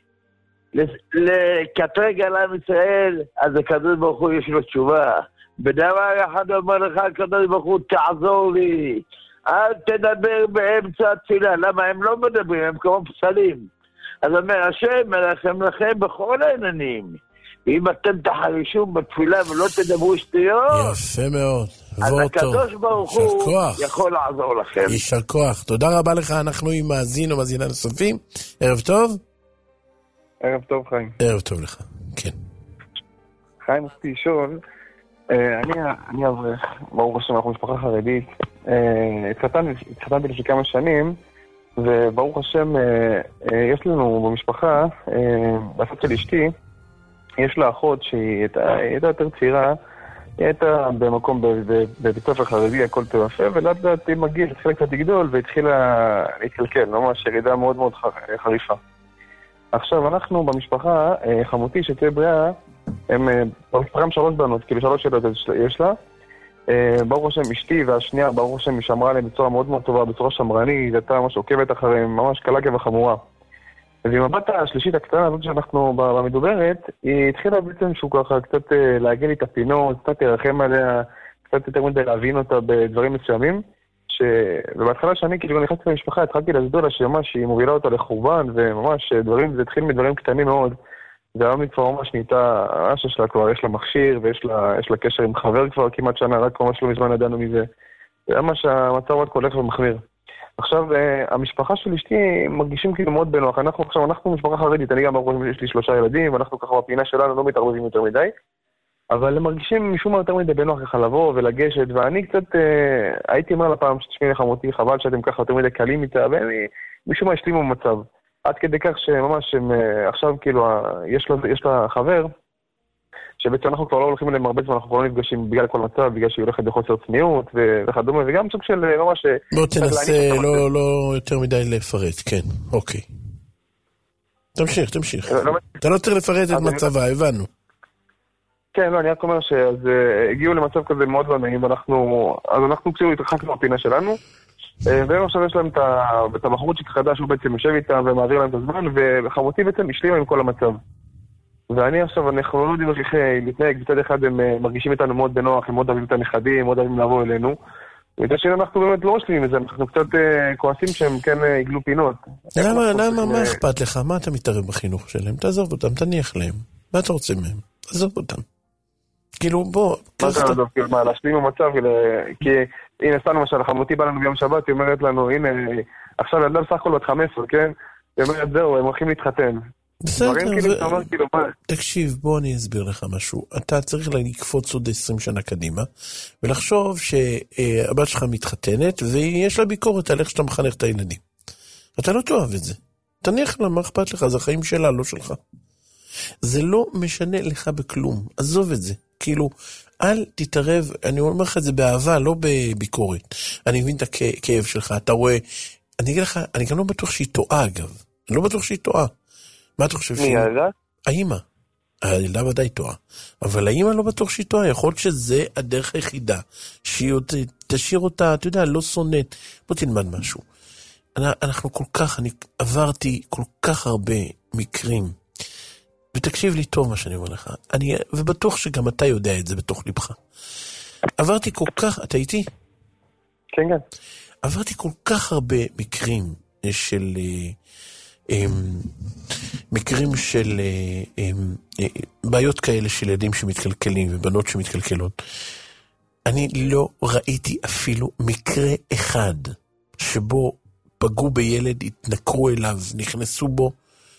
Speaker 9: לקטרג על עם ישראל, אז הקדוש ברוך הוא יש לו תשובה. בדבר אחד אומר לך, הקדוש ברוך הוא, תעזור לי, אל תדבר באמצע התפילה. למה? הם לא מדברים, הם כמו פסלים. אז אומר, השם מלחם לכם בכל העניינים. ואם אתם תחרישו בתפילה ולא תדברו שטויות,
Speaker 2: יפה מאוד.
Speaker 9: אז הקדוש ברוך הוא יכול לעזור לכם.
Speaker 2: יישר כוח. תודה רבה לך. אנחנו עם מאזין או מאזינה נוספים. ערב טוב.
Speaker 10: ערב טוב, חיים.
Speaker 2: ערב טוב לך. כן.
Speaker 10: חיים, רציתי לשאול, אני אברך, ברוך השם, אנחנו משפחה חרדית. התחתנתי לפני כמה שנים, וברוך השם, יש לנו במשפחה, בצד של אשתי, יש לה אחות שהיא הייתה יותר צעירה, היא הייתה במקום בבית ספר חרדי, הכל טוב יפה, ולאט לאט היא מגיעה, התחילה קצת לגדול והתחילה להתקלקל, ממש ירידה מאוד מאוד חריפה. עכשיו אנחנו במשפחה, חמותי שתהיה בריאה, במשפחה עם 3 בנות, כאילו 3 ילדות יש לה, ברוך השם אשתי והשנייה, ברוך השם היא שמרה עליהם בצורה מאוד מאוד טובה, בצורה שמרנית, הייתה ממש עוקבת אחריהם, ממש קלה כבחמורה. ועם הבת השלישית הקטנה הזאת שאנחנו במדוברת, היא התחילה בעצם שהוא ככה קצת להגן לי את הפינות, קצת לרחם עליה, קצת יותר מדי להבין אותה בדברים מסוימים, ובהתחלה שאני כאילו נכנסתי למשפחה, התחלתי להסביר לה שממש היא מובילה אותה לחורבן, וממש דברים, זה התחיל מדברים קטנים מאוד, והיום היא כבר ממש נהייתה, הרעש שלה כבר יש לה מכשיר, ויש לה קשר עם חבר כבר כמעט שנה, רק ממש לא מזמן ידענו מזה, וממש המצב רק הולך ומחמיר. עכשיו, המשפחה של אשתי מרגישים כאילו מאוד בנוח. אנחנו משפחה חרדית, אני גם יש לי 3 ילדים, ואנחנו ככה בפינה שלנו לא מתערבבים יותר מדי. אבל הם מרגישים משום מה יותר מדי בנוח ככה לבוא ולגשת, ואני קצת הייתי אומר לפעם שתשמעי לחמותי, חבל שאתם ככה יותר מדי קלים איתה, והם משום מה השלימו במצב. עד כדי כך שממש הם עכשיו כאילו, יש לה חבר, שבעצם אנחנו כבר לא הולכים אליהם הרבה זמן, אנחנו כבר לא נפגשים בגלל כל מצב, בגלל שהיא הולכת בחוסר צניעות וכדומה, וגם סוג של ממש...
Speaker 2: בוא תנסה לא יותר מדי לפרט, כן, אוקיי. תמשיך. אתה לא צריך לפרט את מצבה, הבנו.
Speaker 10: כן, לא, אני רק אומר שהגיעו למצב כזה מאוד לא נעים, אז אנחנו כאילו התרחקנו מהפינה שלנו, והם עכשיו יש להם את הבחורצ'יק חדש, הוא בעצם יושב איתם ומעביר להם את הזמן, וחמותי בעצם השלימה עם כל המצב. ואני עכשיו, אנחנו לא יודעים איך להתנהג, בצד אחד הם מרגישים איתנו מאוד בנוח, הם מאוד אוהבים את הנכדים, מאוד אוהבים לבוא אלינו, ובצד שני אנחנו באמת לא משלימים את זה, אנחנו קצת כועסים שהם כן יגלו פינות.
Speaker 2: למה, מה אכפת לך? מה אתה מתערב בחינוך שלהם? תעזוב אותם, תניח להם. מה אתה רוצה מהם? תעזוב אותם. כאילו בוא...
Speaker 10: מה זה נעזוב? כאילו מה, להשלים במצב, כי הנה סתם למשל, חמותי בא לנו ביום שבת, היא אומרת לנו, הנה, עכשיו ילדה בסך הכל בת 15, כן? היא אומרת, זהו, הם הולכים להתחתן.
Speaker 2: בסדר, תקשיב, בוא אני אסביר לך משהו. אתה צריך לקפוץ עוד 20 שנה קדימה, ולחשוב שהבת שלך מתחתנת, ויש לה ביקורת על איך שאתה מחנך את הילדים. אתה לא תאהב את זה. תניח לה, מה אכפת לך? זה החיים שלה, לא שלך. זה לא משנה לך בכלום. עזוב את זה. כאילו, אל תתערב, אני אומר לך את זה באהבה, לא בביקורת. אני מבין את הכאב שלך, אתה רואה, אני אגיד לך, אני גם לא בטוח שהיא טועה אגב. אני לא בטוח שהיא טועה. מה אתה חושב שהיא? האמא. הילדה ודאי טועה. אבל האמא לא בטוח שהיא טועה. יכול להיות שזה הדרך היחידה. שהיא תשאיר אותה, אתה יודע, לא שונאת. בוא תלמד משהו. אנחנו כל כך, אני עברתי כל כך הרבה מקרים. ותקשיב לי טוב מה שאני אומר לך. ובטוח שגם אתה יודע את זה בתוך לבך. עברתי כל כך, אתה איתי?
Speaker 10: כן, כן.
Speaker 2: עברתי כל כך הרבה מקרים של... מקרים של בעיות כאלה של ילדים שמתקלקלים ובנות שמתקלקלות. אני לא ראיתי אפילו מקרה אחד שבו פגעו בילד, התנקרו אליו, נכנסו בו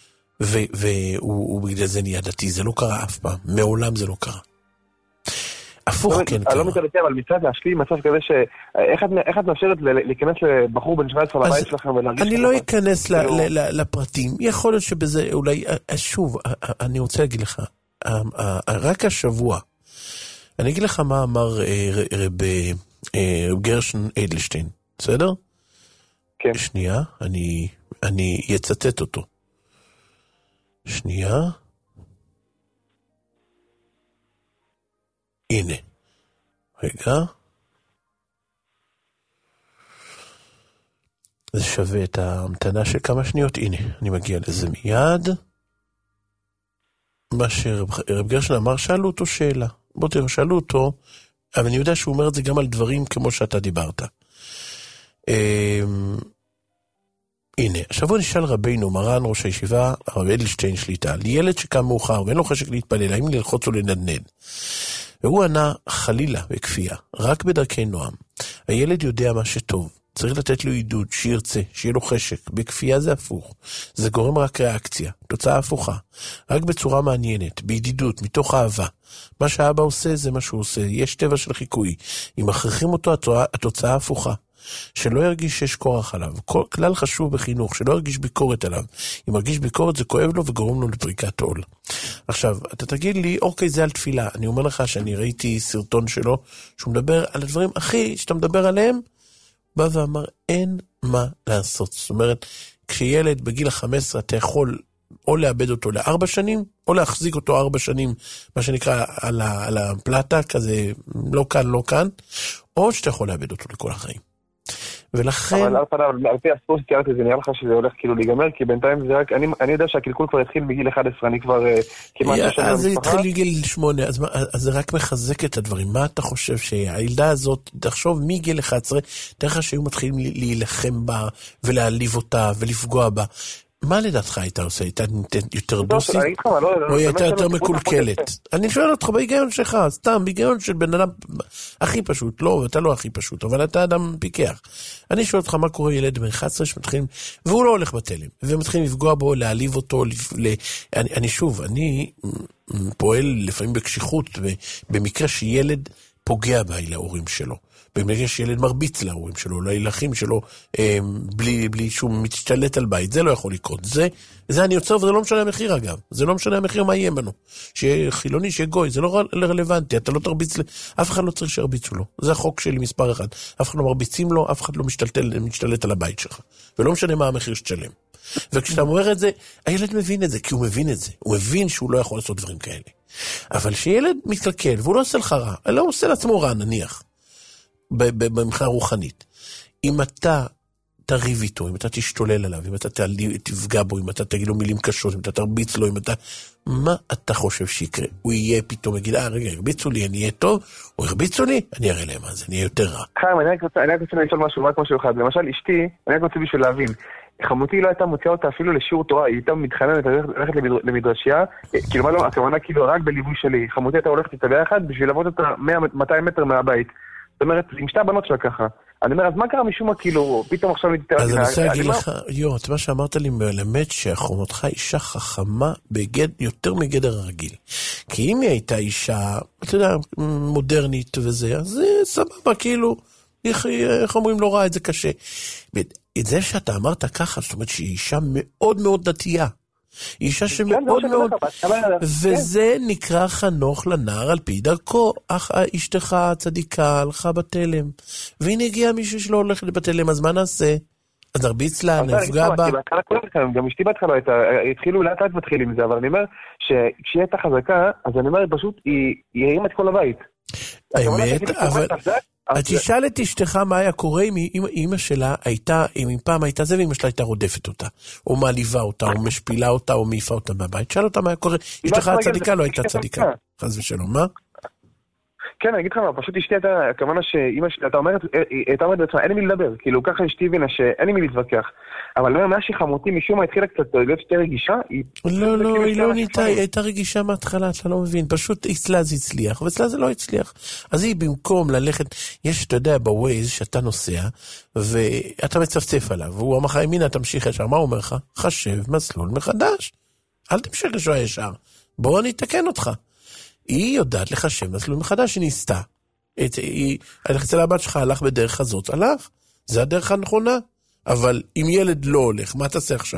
Speaker 2: והוא בגלל זה נהיה דתי. זה לא קרה אף פעם, מעולם זה לא קרה. הפוך כן קרה.
Speaker 10: אני לא מתעדכן, אבל מצד להשלים מצב כזה איך את מאפשרת להיכנס לבחור בן 17 לבית שלכם ולהרגיש...
Speaker 2: אני לא אכנס לפרטים. יכול להיות שבזה אולי... שוב, אני רוצה להגיד לך, רק השבוע, אני אגיד לך מה אמר רב גרשון אדלשטיין, בסדר?
Speaker 10: כן.
Speaker 2: שנייה, אני אצטט אותו. שנייה. הנה. רגע. זה שווה את ההמתנה של כמה שניות. הנה, אני מגיע לזה מיד. מה שרב גרשון אמר, שאלו אותו שאלה. בוא תראה, שאלו אותו, אבל אני יודע שהוא אומר את זה גם על דברים כמו שאתה דיברת. הנה, השבוע נשאל רבינו, מרן ראש הישיבה, הרב אדלשטיין שליטה, על ילד שקם מאוחר ואין לו חשק להתפלל, האם ללחוץ או לנדנד? והוא ענה חלילה בכפייה, רק בדרכי נועם. הילד יודע מה שטוב, צריך לתת לו עידוד, שירצה, שיהיה לו חשק. בכפייה זה הפוך, זה גורם רק ריאקציה, תוצאה הפוכה, רק בצורה מעניינת, בידידות, מתוך אהבה. מה שהאבא עושה זה מה שהוא עושה, יש טבע של חיקוי. אם מכריחים אותו, התוצאה הפוכה. שלא ירגיש שיש כורח עליו. כלל חשוב בחינוך, שלא ירגיש ביקורת עליו. אם מרגיש ביקורת זה כואב לו וגורם לו לפריקת עול. עכשיו, אתה תגיד לי, אוקיי, זה על תפילה. אני אומר לך שאני ראיתי סרטון שלו, שהוא מדבר על הדברים הכי שאתה מדבר עליהם, בא ואמר, אין מה לעשות. זאת אומרת, כשילד בגיל ה-15 אתה יכול או לאבד אותו ל4 שנים, או להחזיק אותו 4 שנים, מה שנקרא על הפלטה, כזה לא כאן, לא כאן, או שאתה יכול לאבד אותו לכל החיים. ולכן...
Speaker 10: אבל על פי הספור שתיארתי, זה נראה לך שזה הולך כאילו להיגמר, כי בינתיים זה רק... אני יודע שהקלקול כבר התחיל בגיל 11, אני כבר כמעט...
Speaker 2: אז זה התחיל בגיל 8, אז זה רק מחזק את הדברים. מה אתה חושב שהילדה הזאת, תחשוב מגיל 11, תראה לך שהיו מתחילים להילחם בה, ולהעליב אותה, ולפגוע בה. מה לדעתך הייתה עושה? הייתה יותר דוסית? או הייתה יותר מקולקלת? אני שואל אותך בהיגיון שלך, סתם, בהיגיון של בן אדם הכי פשוט, לא, אתה לא הכי פשוט, אבל אתה אדם פיקח. אני שואל אותך מה קורה ילד מ-11 שמתחילים, והוא לא הולך בתלם, ומתחילים לפגוע בו, להעליב אותו, אני פועל לפעמים בקשיחות, במקרה שילד פוגע בה להורים שלו. במקרה שילד מרביץ להורים שלו, לילכים שלו, בלי שהוא משתלט על בית, זה לא יכול לקרות. זה אני יוצר, וזה לא משנה המחיר אגב. זה לא משנה המחיר מה יהיה בנו. שיהיה חילוני, שיהיה גוי, זה לא רלוונטי. אתה לא תרביץ, אף אחד לא צריך שירביצו לו. זה החוק שלי מספר אחד. אף אחד לא מרביצים לו, אף אחד לא משתלט על הבית שלך. ולא משנה מה המחיר שתשלם. וכשאתה אומר את זה, הילד מבין את זה, כי הוא מבין את זה. הוא מבין שהוא לא יכול לעשות דברים כאלה. אבל שילד מתקלקל, והוא לא עושה לך רע, אלא הוא עושה לעצמו רע, נניח. במחאה רוחנית. אם אתה תריב איתו, אם אתה תשתולל עליו, אם אתה תפגע בו, אם אתה תגיד לו מילים קשות, אם אתה תרביץ לו, מה אתה חושב שיקרה? הוא יהיה פתאום, יגיד, רגע, הרביצו לי, אני אהיה טוב, או הרביצו לי, אני אראה להם מה זה, אני אהיה יותר רע.
Speaker 10: חיים, אני רק רוצה לשאול משהו, רק משהו אחד. למשל, אשתי, אני רק רוצה בשביל להבין, חמותי לא הייתה מוציאה אותה אפילו לשיעור תורה, היא הייתה מתחננת ללכת למדרשייה, כאילו מה לא, הכוונה כאילו רק בליווי שלי. חמותי הייתה הולכת איתה ביחד בשביל לעבוד אותה 200 מטר מהבית. זאת אומרת, עם שתי הבנות שלה ככה. אני אומר, אז מה קרה משום מה, כאילו, פתאום עכשיו נתתראה?
Speaker 2: אז אני רוצה להגיד לך, את מה שאמרת לי מלמד שחומתך אישה חכמה יותר מגדר הרגיל. כי אם היא הייתה אישה, אתה יודע, מודרנית וזה, אז זה סבבה, כאילו, איך אומרים, לא רע, את זה קשה. את זה שאתה אמרת ככה, זאת אומרת שהיא אישה מאוד מאוד דתייה. אישה שמאוד מאוד, וזה נקרא חנוך לנער על פי דרכו. אשתך צדיקה הלכה בתלם, והנה הגיע מישהו שלא הולך בתלם, אז מה נעשה? אז נרביץ לה, נפגע בה.
Speaker 10: גם אשתי בהתחלה התחילו לאט לאט מתחיל עם זה, אבל אני אומר שכשהיא הייתה חזקה, אז אני אומר פשוט היא הרימה את כל הבית.
Speaker 2: האמת, אבל תשאל את אשתך מה היה קורה אם אמא שלה הייתה, אם פעם הייתה זה ואמא שלה הייתה רודפת אותה, או מעליבה אותה, או משפילה אותה, או מעיפה אותה מהבית. שאל אותה מה היה קורה, אשתך הצדיקה לא הייתה צדיקה. חס ושלום, מה?
Speaker 10: כן, אני אגיד לך מה, פשוט אשתי הייתה, הכוונה שאמא שלה, אתה אומרת בעצמה, אין לי מי לדבר, כאילו ככה אשתי הבינה שאין לי מי להתווכח. אבל מה שחמותי משום מה התחילה קצת להיות שתי רגישה,
Speaker 2: לא, היא לא נהייתה, היא הייתה רגישה מההתחלה, אתה לא מבין, פשוט אצלה זה הצליח, ואצלה זה לא הצליח. אז היא במקום ללכת, יש, אתה יודע, בווייז שאתה נוסע, ואתה מצפצף עליו, והוא אמר לך, ימינה, תמשיך ישר, מה הוא אומר לך? חשב מסלול מחדש, אל תמשיך לשוע ישר, בוא אני אתקן אותך. היא יודעת לחשב מסלול מחדש, היא ניסתה. אצל הבת שלך הלך בדרך הזאת, הלך, זה הדרך הנכונה. אבל אם ילד לא הולך, מה תעשה עכשיו?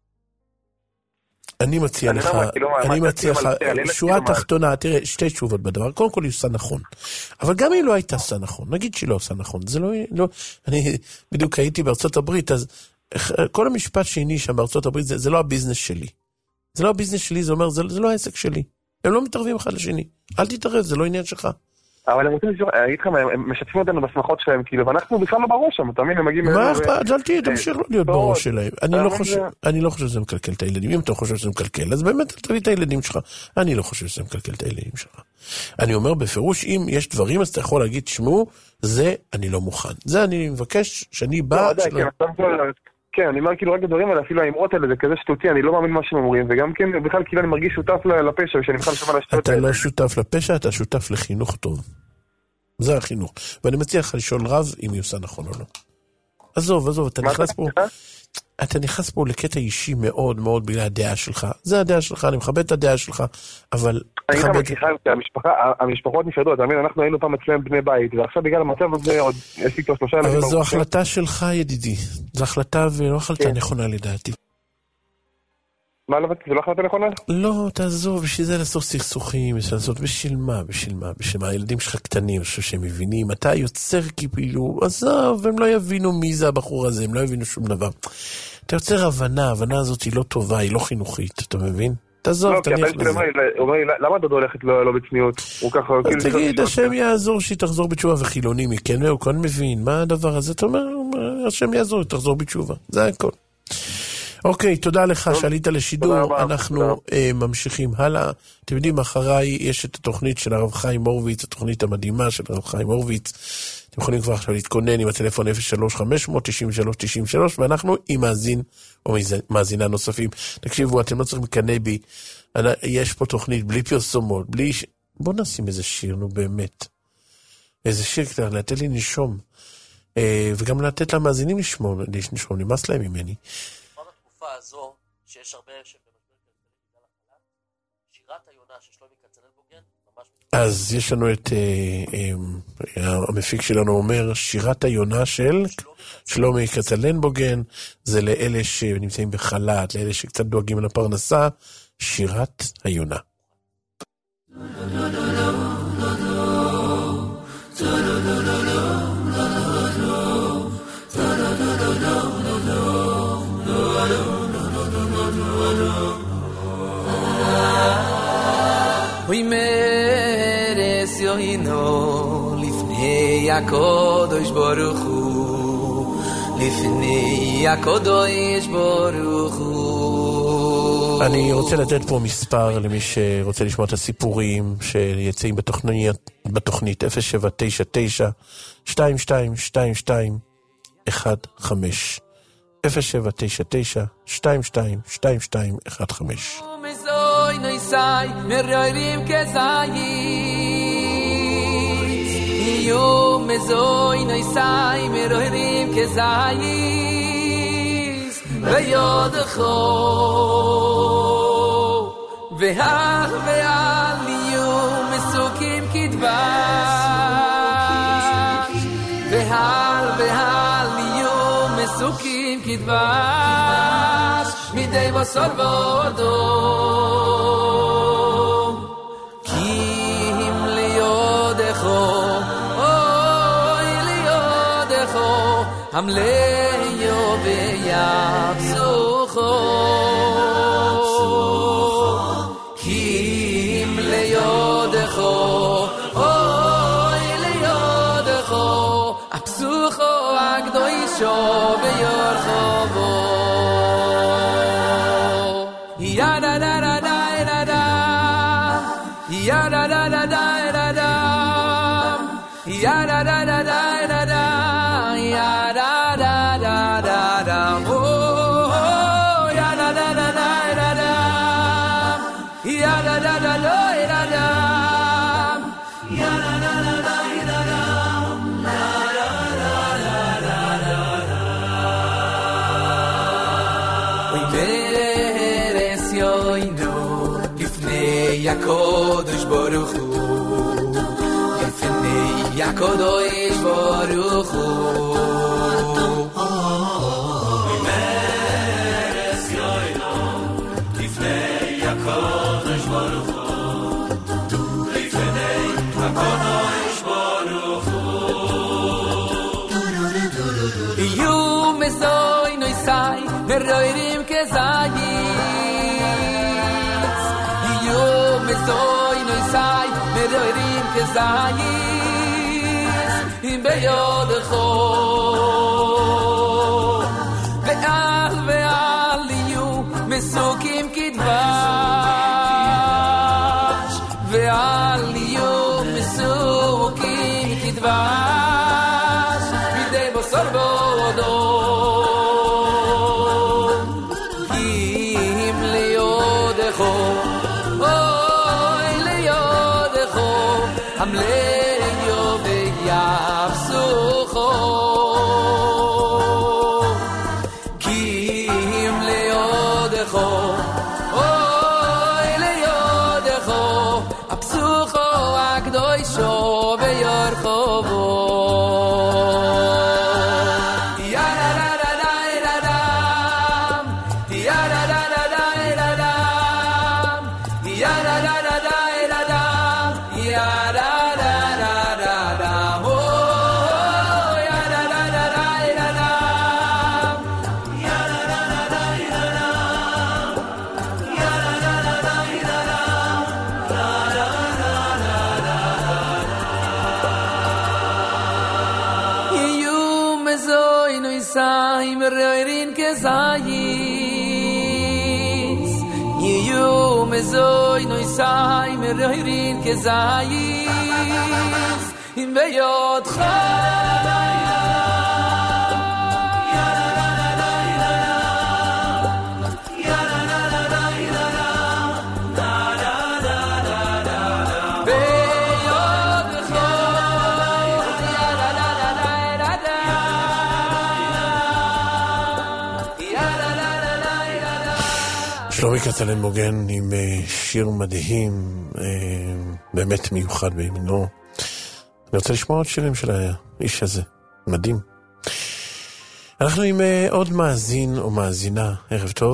Speaker 2: אני מציע לך, שורה תחתונה, תראה, שתי תשובות בדבר, קודם כל היא עושה נכון, אבל גם היא לא הייתה עושה נכון, נגיד שהיא לא עושה נכון, זה לא, אני בדיוק הייתי בארצות הברית, אז כל המשפט שהיא שם בארצות הברית, זה לא הביזנס שלי, זה לא הביזנס שלי, זה אומר, זה לא העסק שלי, הם לא מתערבים אחד לשני, אל תתערב, זה לא עניין שלך.
Speaker 10: אבל הם רוצים לשאול, אני אגיד לך, הם משתפים אותנו בשמחות שלהם, כאילו, ואנחנו בכלל לא בראש שם, אתה מבין, הם מגיעים...
Speaker 2: מה אכפת? אל תמשיך לא להיות בראש שלהם. אני לא חושב שזה מקלקל את הילדים. אם אתה חושב שזה מקלקל, אז באמת תביא את הילדים שלך. אני לא חושב שזה מקלקל את הילדים שלך. אני אומר בפירוש, אם יש דברים, אז אתה יכול להגיד, שמעו, זה אני לא מוכן. זה אני מבקש שאני בא...
Speaker 10: כן, אני אומר כאילו רק הדברים האלה, אפילו האמרות האלה, זה כזה שטותי, אני לא מאמין מה שהם אומרים, וגם כן, בכלל כאילו אני מרגיש שותף לפשע, ושאני בכלל שומע לשטות.
Speaker 2: אתה לא שותף לפשע, אתה שותף לחינוך טוב. זה החינוך. ואני מציע לך לשאול רב אם היא עושה נכון או לא. עזוב, אתה נכנס פה לקטע אישי מאוד מאוד בגלל הדעה שלך. זה הדעה שלך, אני מכבד את הדעה שלך, אבל...
Speaker 10: אני גם מכיחה, המשפחות נפרדות, אנחנו היינו פעם אצלם בני בית, ועכשיו בגלל המצב הזה עוד יש לי כבר 3 ילדים.
Speaker 2: אבל זו החלטה שלך, ידידי. זו החלטה ולא החלטה נכונה לדעתי.
Speaker 10: מה לא, זה לא החלטה נכונה?
Speaker 2: לא, תעזוב, בשביל זה לעשות סכסוכים, בשביל מה? הילדים שלך קטנים, אני חושב שהם מבינים, אתה יוצר כאילו, עזוב, הם לא יבינו מי זה הבחור הזה, הם לא יבינו שום דבר. אתה יוצר הבנה הזאת היא לא טובה, היא לא חינוכית, אתה מבין? תעזוב, תניח בזה.
Speaker 10: למה דודו הולכת לא בצניעות?
Speaker 2: אז תגיד, השם יעזור שהיא תחזור בתשובה וחילוני מכן, והוא כאן מבין, מה הדבר הזה? אתה אומר, השם יעזור, תחזור בתשובה, זה הכל. אוקיי, תודה לך שעלית לשידור, אנחנו ממשיכים הלאה. אתם יודעים, אחריי יש את התוכנית של הרב חיים הורוביץ, התוכנית המדהימה של הרב חיים הורוביץ, אתם יכולים כבר עכשיו להתכונן עם הטלפון 03-500-93-93, ואנחנו עם מאזין או מאזינה נוספים. תקשיבו, אתם לא צריכים לקנא בי, יש פה תוכנית בלי פרסומות, בלי... בוא נשים איזה שיר, נו באמת. איזה שיר כדי לתת לי נשום. וגם לתת למאזינים נשום, נמאס להם ממני.
Speaker 11: בתקופה הזו, שיש הרבה שבמשבר כלכלי בגלל החל"ת, שירת היונה של שלומי כצנלבוגן, ממש...
Speaker 2: אז יש לנו את... המפיק שלנו אומר, שירת היונה של שלומי כצנלבוגן, זה לאלה שנמצאים בחל"ת, לאלה שקצת דואגים על הפרנסה, שירת היונה.
Speaker 12: Oy meres yohino lifnei HaKadosh Baruch Hu lifnei HaKadosh Baruch Hu.
Speaker 2: אני רוצה לתת פה מספר למי שרוצה לשמוע את הסיפורים שיצאים בתוכנית 0799-2222-15 0799-2222-15
Speaker 12: Oy no sai meroirim kezayis yo mezoy no sai meroirim kezayis veyodcho vehach ve'al yo mesukim kidvash vehal yo mesukim kidvash midei vasol vodom kim liyodecho oy liyodecho hamle yo veyapsucho kim liyodecho oy liyodecho apsucho agdoisho veyorchovo ya da da da da da da ya da da da da da da ya da da da da da da ya da da da da da oh ya da da da da da da ya da da da da da da ya da da da da da da HaKadosh Baruch Hu Lifnei HaKadosh Baruch Hu
Speaker 13: Meres yoino Lifnei HaKadosh Baruch Hu Lifnei HaKadosh Baruch Hu
Speaker 12: Yu mezoy no isai Meroirim kezayis Mezoy no isai meroirim kezayis im beyodcho ve'al yu mesukim kidvash ve'al yu mesukim kidvash midei bosor vodom kim liyodcho hamle yo veyapsucho kim leodecho oy leodecho apsucho akdoisho veyorchovo ya da da da da da ya da da da da da ya da da da da da ya da meroirim kezayis Yeyu mezoy no isai meroirim kezayis ביודך
Speaker 2: שלומי קטלן מוגן עם שיר מדהים, באמת מיוחד בימינו. אני רוצה לשמוע עוד שירים של האיש הזה, מדהים. אנחנו עם עוד מאזין או מאזינה, ערב טוב.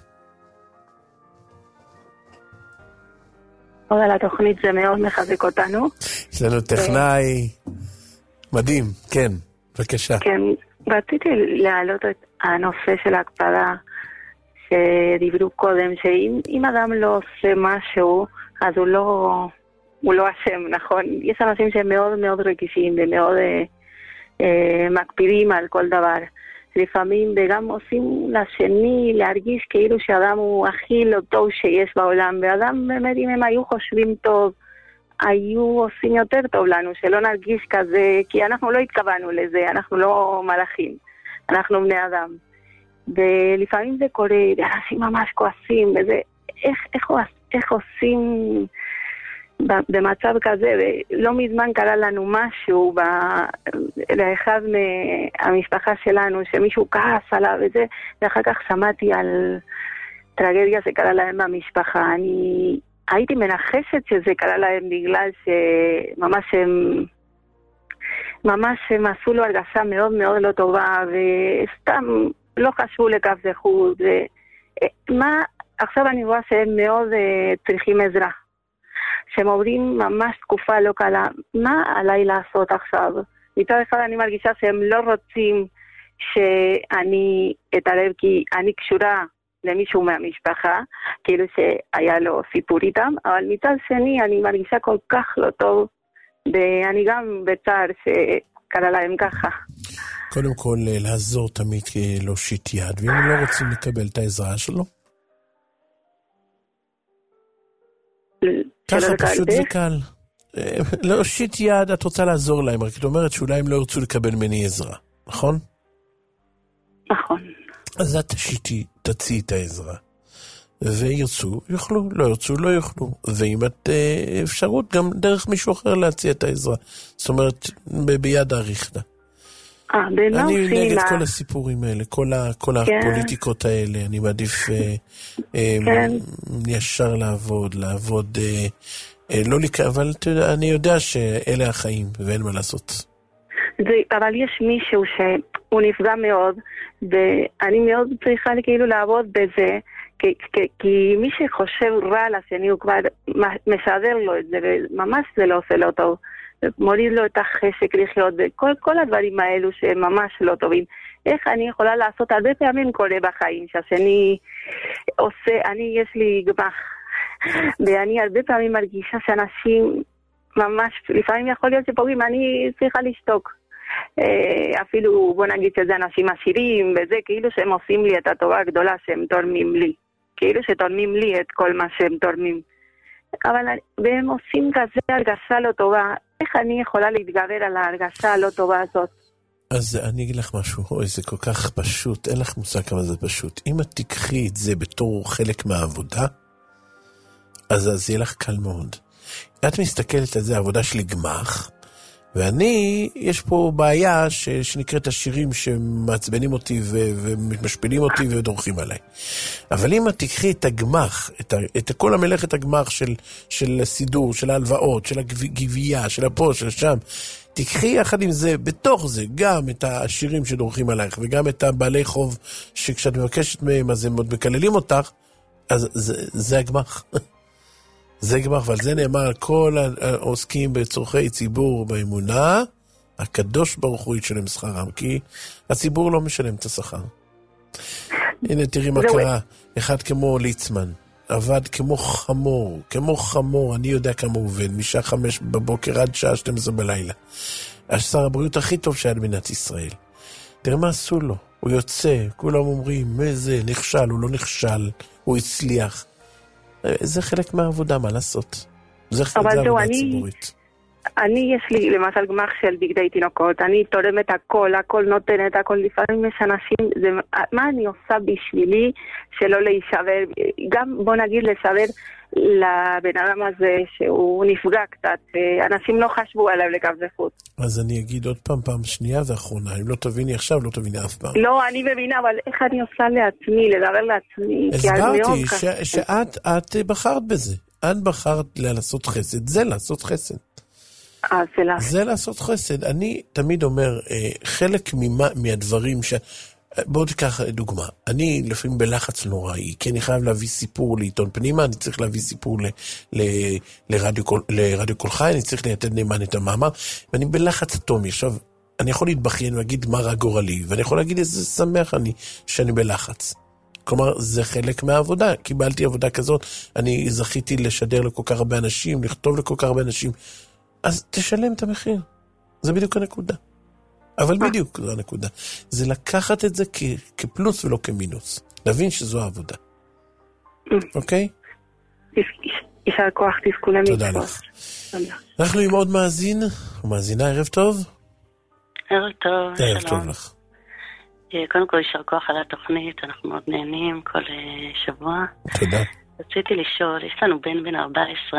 Speaker 14: על התוכנית, זה מאוד מחזק אותנו.
Speaker 2: יש לנו טכנאי מדהים, כן, בבקשה.
Speaker 14: כן, רציתי להעלות את הנושא של ההקפדה שדיברו קודם, שאם אדם לא עושה משהו, אז הוא לא אשם, נכון? יש אנשים שהם מאוד מאוד רגישים ומאוד מקפידים על כל דבר. לפעמים וגם עושים לשני להרגיש כאילו שאדם הוא הכי לא טוב שיש בעולם, ואדם באמת אם הם היו חושבים טוב, היו עושים יותר טוב לנו, שלא נרגיש כזה, כי אנחנו לא התכוונו לזה, אנחנו לא מלאכים, אנחנו בני אדם. ולפעמים זה קורה, אנשים ממש כועסים, וזה, איך עושים במצב כזה, ולא מזמן קרה לנו משהו לאחד מהמשפחה שלנו, שמישהו כעס עליו וזה, ואחר כך שמעתי על טרגדיה שקרה להם במשפחה. אני הייתי מנחשת שזה קרה להם בגלל ממש הם עשו לו הרגשה מאוד מאוד לא טובה, וסתם לא חשבו לכף זכות. עכשיו אני רואה שהם מאוד צריכים עזרה, שהם עוברים ממש תקופה לא קלה. מה עליי לעשות עכשיו? מצד אחד אני מרגישה שהם לא רוצים שאני אתערב, כי אני קשורה למישהו מהמשפחה, כאילו שהיה לו סיפור איתם, אבל מצד שני אני מרגישה כל כך לא טוב, ואני גם בצער שקרה להם ככה.
Speaker 2: קודם כל, לעזור תמיד להושיט יד, ואם הם לא רוצים לקבל את העזרה שלו? ככה פשוט זה קל. להושיט יד, את רוצה לעזור להם, רק את אומרת שאולי הם לא ירצו לקבל ממני עזרה, נכון?
Speaker 14: נכון.
Speaker 2: אז את תציעי את העזרה. וירצו, יוכלו, לא ירצו, לא יוכלו. ואם את אפשרות, גם דרך מישהו אחר להציע את העזרה. זאת אומרת, ביד האריכתה. אני נגד כל הסיפורים האלה, כל הפוליטיקות האלה, אני מעדיף ישר לעבוד, אבל אני יודע שאלה החיים ואין מה לעשות.
Speaker 14: אבל יש מישהו שהוא נפגע מאוד, ואני מאוד צריכה כאילו לעבוד בזה, כי מי שחושב רע לשני הוא כבר משדר לו את זה, וממש זה לא עושה לו טוב. מוריד לו את החשק לחיות, וכל הדברים האלו שהם ממש לא טובים. איך אני יכולה לעשות? הרבה פעמים קורה בחיים שהשני עושה, יש לי גמח, ואני הרבה פעמים מרגישה שאנשים ממש, לפעמים יכול להיות שפוגעים, אני צריכה לשתוק. אפילו בוא נגיד שזה אנשים עשירים וזה, כאילו שהם עושים לי את הטובה הגדולה שהם תורמים לי, כאילו שתורמים לי את כל מה שהם תורמים, אבל והם עושים כזה הרגשה לא טובה. איך אני יכולה להתגבר על ההרגשה הלא טובה הזאת?
Speaker 2: אז אני אגיד לך משהו, זה כל כך פשוט, אין לך מושג כמה זה פשוט. אם את תקחי את זה בתור חלק מהעבודה, אז יהיה לך קל מאוד. את מסתכלת על זה, העבודה שלי גמח, ואני, יש פה בעיה שנקראת השירים שמעצבנים אותי ומשפילים אותי ודורכים עליי. אבל אם את תקחי את הגמח, את כל המלאכת הגמח של הסידור, של ההלוואות, של הגבייה, של הפה, של שם, תקחי יחד עם זה, בתוך זה, גם את השירים שדורכים עלייך, וגם את הבעלי חוב שכשאת מבקשת מהם, אז הם עוד מקללים אותך, אז זה הגמח. זה גמח, ועל זה נאמר על כל העוסקים בצורכי ציבור באמונה, הקדוש ברוך הוא ישלם שכרם, כי הציבור לא משלם את השכר. הנה תראי מה קרה, אחד כמו ליצמן, עבד כמו חמור, אני יודע כמה הוא עובד, משעה 5 בבוקר עד שעה 12 בלילה. שר הבריאות הכי טוב שהיה במדינת ישראל. תראה מה עשו לו, הוא יוצא, כולם אומרים, זה נכשל, הוא לא נכשל, הוא הצליח. זה חלק מהעבודה, מה לעשות? זה עבודה ציבורית.
Speaker 14: אני, יש לי למשל גמח של בגדי תינוקות, אני תורמת הכל נותנת, הכל. לפעמים יש אנשים, מה אני עושה בשבילי שלא להישבר, גם בוא נגיד לשבר לבן אדם הזה שהוא נפגע קצת, אנשים לא חשבו עליו לקו זכות.
Speaker 2: אז אני אגיד עוד פעם שנייה ואחרונה, אם לא תביני עכשיו, לא תביני אף פעם.
Speaker 14: לא, אני מבינה, אבל איך אני עושה לעצמי, לדבר לעצמי?
Speaker 2: הסברתי שאת בחרת בזה. את בחרת לעשות חסד, זה לעשות חסד. זה לעשות חסד. אני תמיד אומר, חלק מהדברים בואו תיקח דוגמה. אני לפעמים בלחץ נוראי, כי אני חייב להביא סיפור לעיתון פנימה, אני צריך להביא סיפור לרדיו קול חי, אני צריך ליתד נאמן את המאמר, ואני בלחץ אטומי. עכשיו, אני יכול להתבכיין ולהגיד מה רע גורלי, ואני יכול להגיד איזה שמח אני שאני בלחץ. כלומר, זה חלק מהעבודה. קיבלתי עבודה כזאת, אני זכיתי לשדר לכל כך הרבה אנשים, לכתוב לכל כך הרבה אנשים, אז תשלם את המחיר. זה בדיוק הנקודה. אבל בדיוק זו הנקודה. זה לקחת את זה כפלוס ולא כמינוס. להבין שזו העבודה. אוקיי?
Speaker 14: יישר כוח, תזכו למצוות.
Speaker 2: תודה לך. אנחנו עם עוד מאזין, ומאזינה, ערב טוב.
Speaker 15: ערב טוב, שלום.
Speaker 2: ערב טוב לך.
Speaker 15: קודם כל יישר כוח על התוכנית, אנחנו מאוד נהנים כל שבוע.
Speaker 2: תודה.
Speaker 15: רציתי לשאול, יש לנו בן 14,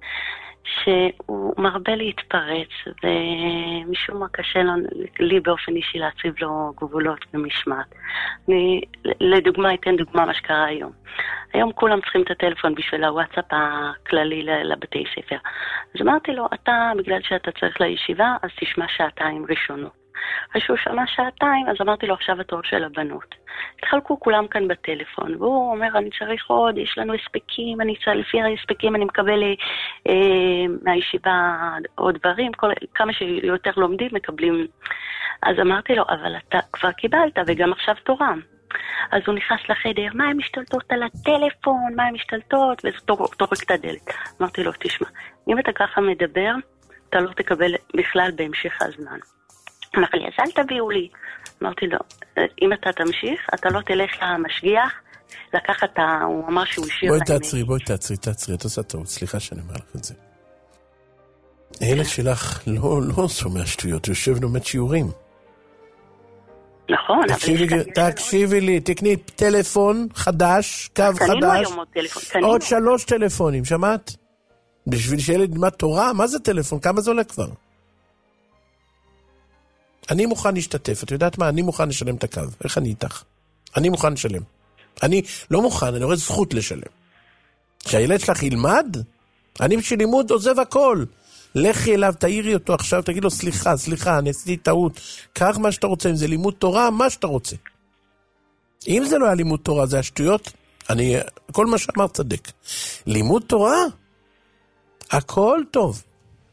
Speaker 15: שהוא מרבה להתפרץ, ומשום מה קשה לי באופן אישי להציב לו גבולות ומשמעת. אני לדוגמה אתן דוגמה מה שקרה היום. היום כולם צריכים את הטלפון בשביל הוואטסאפ הכללי לבתי ספר. אז אמרתי לו, אתה בגלל שאתה צריך לישיבה, אז תשמע 2 ראשונות. אחרי שהוא שמע 2, אז אמרתי לו עכשיו התור של הבנות. התחלקו כולם כאן בטלפון, והוא אומר, אני צריך עוד, יש לנו הספקים, לפי ההספקים אני מקבל מהישיבה עוד דברים, כמה שיותר לומדים מקבלים. אז אמרתי לו, אבל אתה כבר קיבלת, וגם עכשיו תורם. אז הוא נכנס לחדר, מה הם משתלטות על הטלפון, מה הם משתלטות, וטורק את הדלת. אמרתי לו, תשמע, אם אתה ככה מדבר, אתה לא תקבל בכלל בהמשך הזמן. אמר לי, אז אל תביאו לי. אמרתי לו, אם אתה תמשיך, אתה לא תלך למשגיח, לקחת, הוא אמר שהוא השאיר...
Speaker 2: בואי תעצרי, את עושה טעות, סליחה שאני אומר לך את זה. הילד שלך לא שומע שטויות, יושב לומד שיעורים.
Speaker 15: נכון,
Speaker 2: תקשיבי לי, תקני טלפון חדש, קו חדש, עוד 3 טלפונים, שמעת? בשביל שילד ילמד תורה, מה זה טלפון? כמה זה עולה כבר? אני מוכן להשתתף, את יודעת מה? אני מוכן לשלם את הקו. איך אני איתך? אני מוכן לשלם. אני לא מוכן, אני רואה זכות לשלם. שהילד שלך ילמד, אני בשביל לימוד עוזב הכל. לכי אליו, תאירי אותו עכשיו, תגיד לו סליחה, אני עשיתי טעות. קח מה שאתה רוצה, אם זה לימוד תורה, מה שאתה רוצה. אם זה לא היה לימוד תורה, זה השטויות, כל מה שאמר צדק. לימוד תורה, הכל טוב.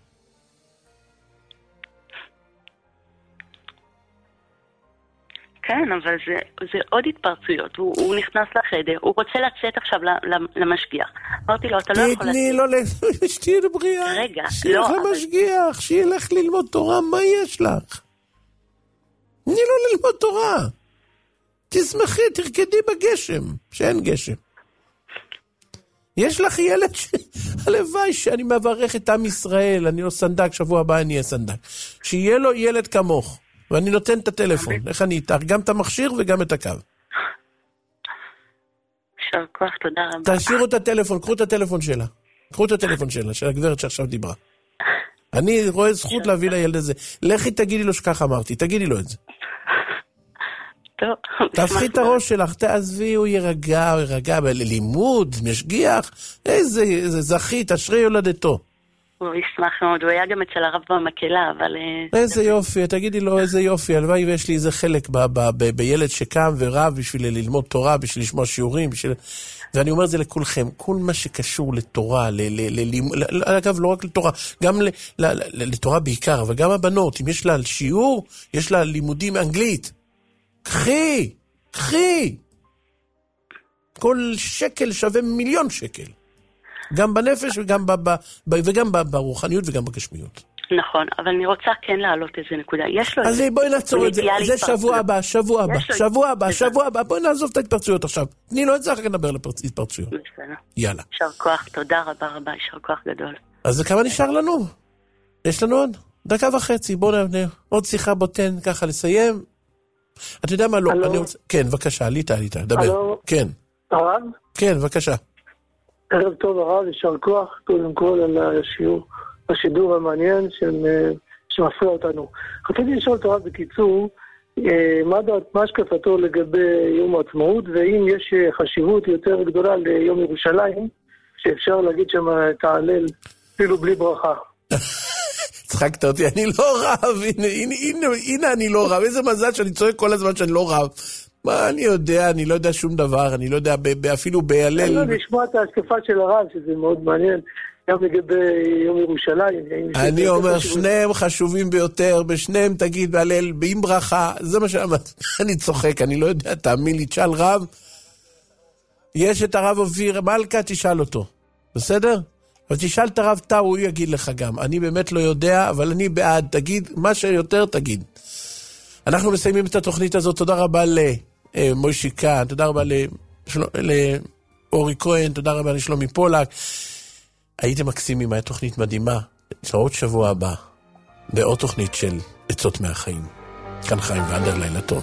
Speaker 15: כן, אבל זה עוד התפרצויות. הוא נכנס לחדר, הוא רוצה לצאת עכשיו למשגיח. אמרתי לו, אתה לא יכול לצאת.
Speaker 2: תתני לו שתהיה לבריאה.
Speaker 15: רגע, לא.
Speaker 2: שילך למשגיח, שילך ללמוד תורה, מה יש לך? תני לו ללמוד תורה. תשמחי, תרקדי בגשם, שאין גשם. יש לך ילד הלוואי שאני מברך את עם ישראל, אני לא סנדק, שבוע הבא אני אהיה סנדק. שיהיה לו ילד כמוך. ואני נותן את הטלפון. איך אני איתך? גם את המכשיר וגם את הקו.
Speaker 15: יישר כוח, תודה רבה.
Speaker 2: תשאירו את הטלפון, קחו את הטלפון שלה. קחו את הטלפון שלה, של הגברת שעכשיו דיברה. אני רואה זכות להביא לילד הזה. לכי תגידי לו שכך אמרתי, תגידי לו את זה.
Speaker 15: טוב.
Speaker 2: תפחי את הראש שלך, תעזבי, הוא יירגע, בלימוד, משגיח, איזה זכית, אשרי יולדתו.
Speaker 15: הוא ישמח מאוד, הוא היה גם אצל הרב במקהלה, אבל...
Speaker 2: איזה יופי, תגידי לו איזה יופי, הלוואי ויש לי איזה חלק בילד שקם ורב בשביל ללמוד תורה, בשביל לשמוע שיעורים, ואני אומר את זה לכולכם, כל מה שקשור לתורה, אגב לא רק לתורה, גם לתורה בעיקר, אבל גם הבנות, אם יש לה שיעור, יש לה לימודים אנגלית, קחי, כל שקל שווה 1,000,000 שקל. גם בנפש וגם ברוחניות וגם בגשמיות.
Speaker 15: נכון, אבל אני רוצה כן להעלות איזה נקודה.
Speaker 2: אז בואי נעצור את זה, זה שבוע הבא, בואי נעזוב את ההתפרצויות עכשיו. תני לו את זה, אחר כך נדבר על התפרצויות. יאללה.
Speaker 15: יישר כוח, תודה רבה, יישר כוח גדול.
Speaker 2: אז כמה נשאר לנו? יש לנו עוד דקה וחצי, בואו נבנה עוד שיחה, בוטן ככה לסיים. אתה יודע מה לא, אני רוצה... כן, בבקשה, עלית, דבר. כן.
Speaker 4: הרב?
Speaker 2: כן, בבקשה.
Speaker 4: ערב טוב הרב, יישר כוח, קודם כל על השידור המעניין שמפריע אותנו. רציתי לשאול את הרב בקיצור, מה השקפתו לגבי יום העצמאות, ואם יש חשיבות יותר גדולה ליום ירושלים, שאפשר להגיד שם את ההלל אפילו בלי ברכה.
Speaker 2: צחקת אותי, אני לא רב, הנה אני לא רב, איזה מזל שאני צועק כל הזמן שאני לא רב. מה אני יודע, אני לא יודע שום דבר, אני לא יודע אפילו בהלל.
Speaker 4: אני לא לשמוע את ההשקפה של הרב, שזה מאוד מעניין, גם לגבי יום ירושלים.
Speaker 2: אני אומר, שניהם חשובים ביותר, בשניהם תגיד בהלל, עם ברכה, זה מה שאמרת. אני צוחק, אני לא יודע, תאמין לי, תשאל רב, יש את הרב אופיר מלכה, תשאל אותו, בסדר? אבל תשאל את הרב טאו, הוא יגיד לך גם. אני באמת לא יודע, אבל אני בעד. תגיד, מה שיותר תגיד. אנחנו מסיימים את התוכנית הזאת. תודה רבה למוישי קאן, תודה רבה לאורי כהן, תודה רבה לשלומי פולק. הייתם מקסימים, הייתה תוכנית מדהימה. עוד שבוע הבא, בעוד תוכנית של עצות מהחיים. כאן חיים ולדר, לילה טוב.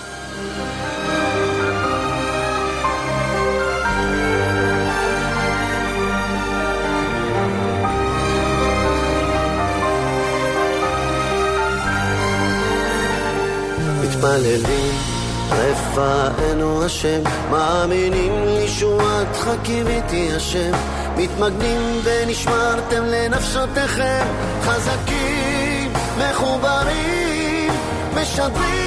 Speaker 16: מתפללים רפאנו השם, מאמינים לישועתך קיוויתי השם, מתמגנים ונשמרתם לנפשותיכם, חזקים מחוברים משדרים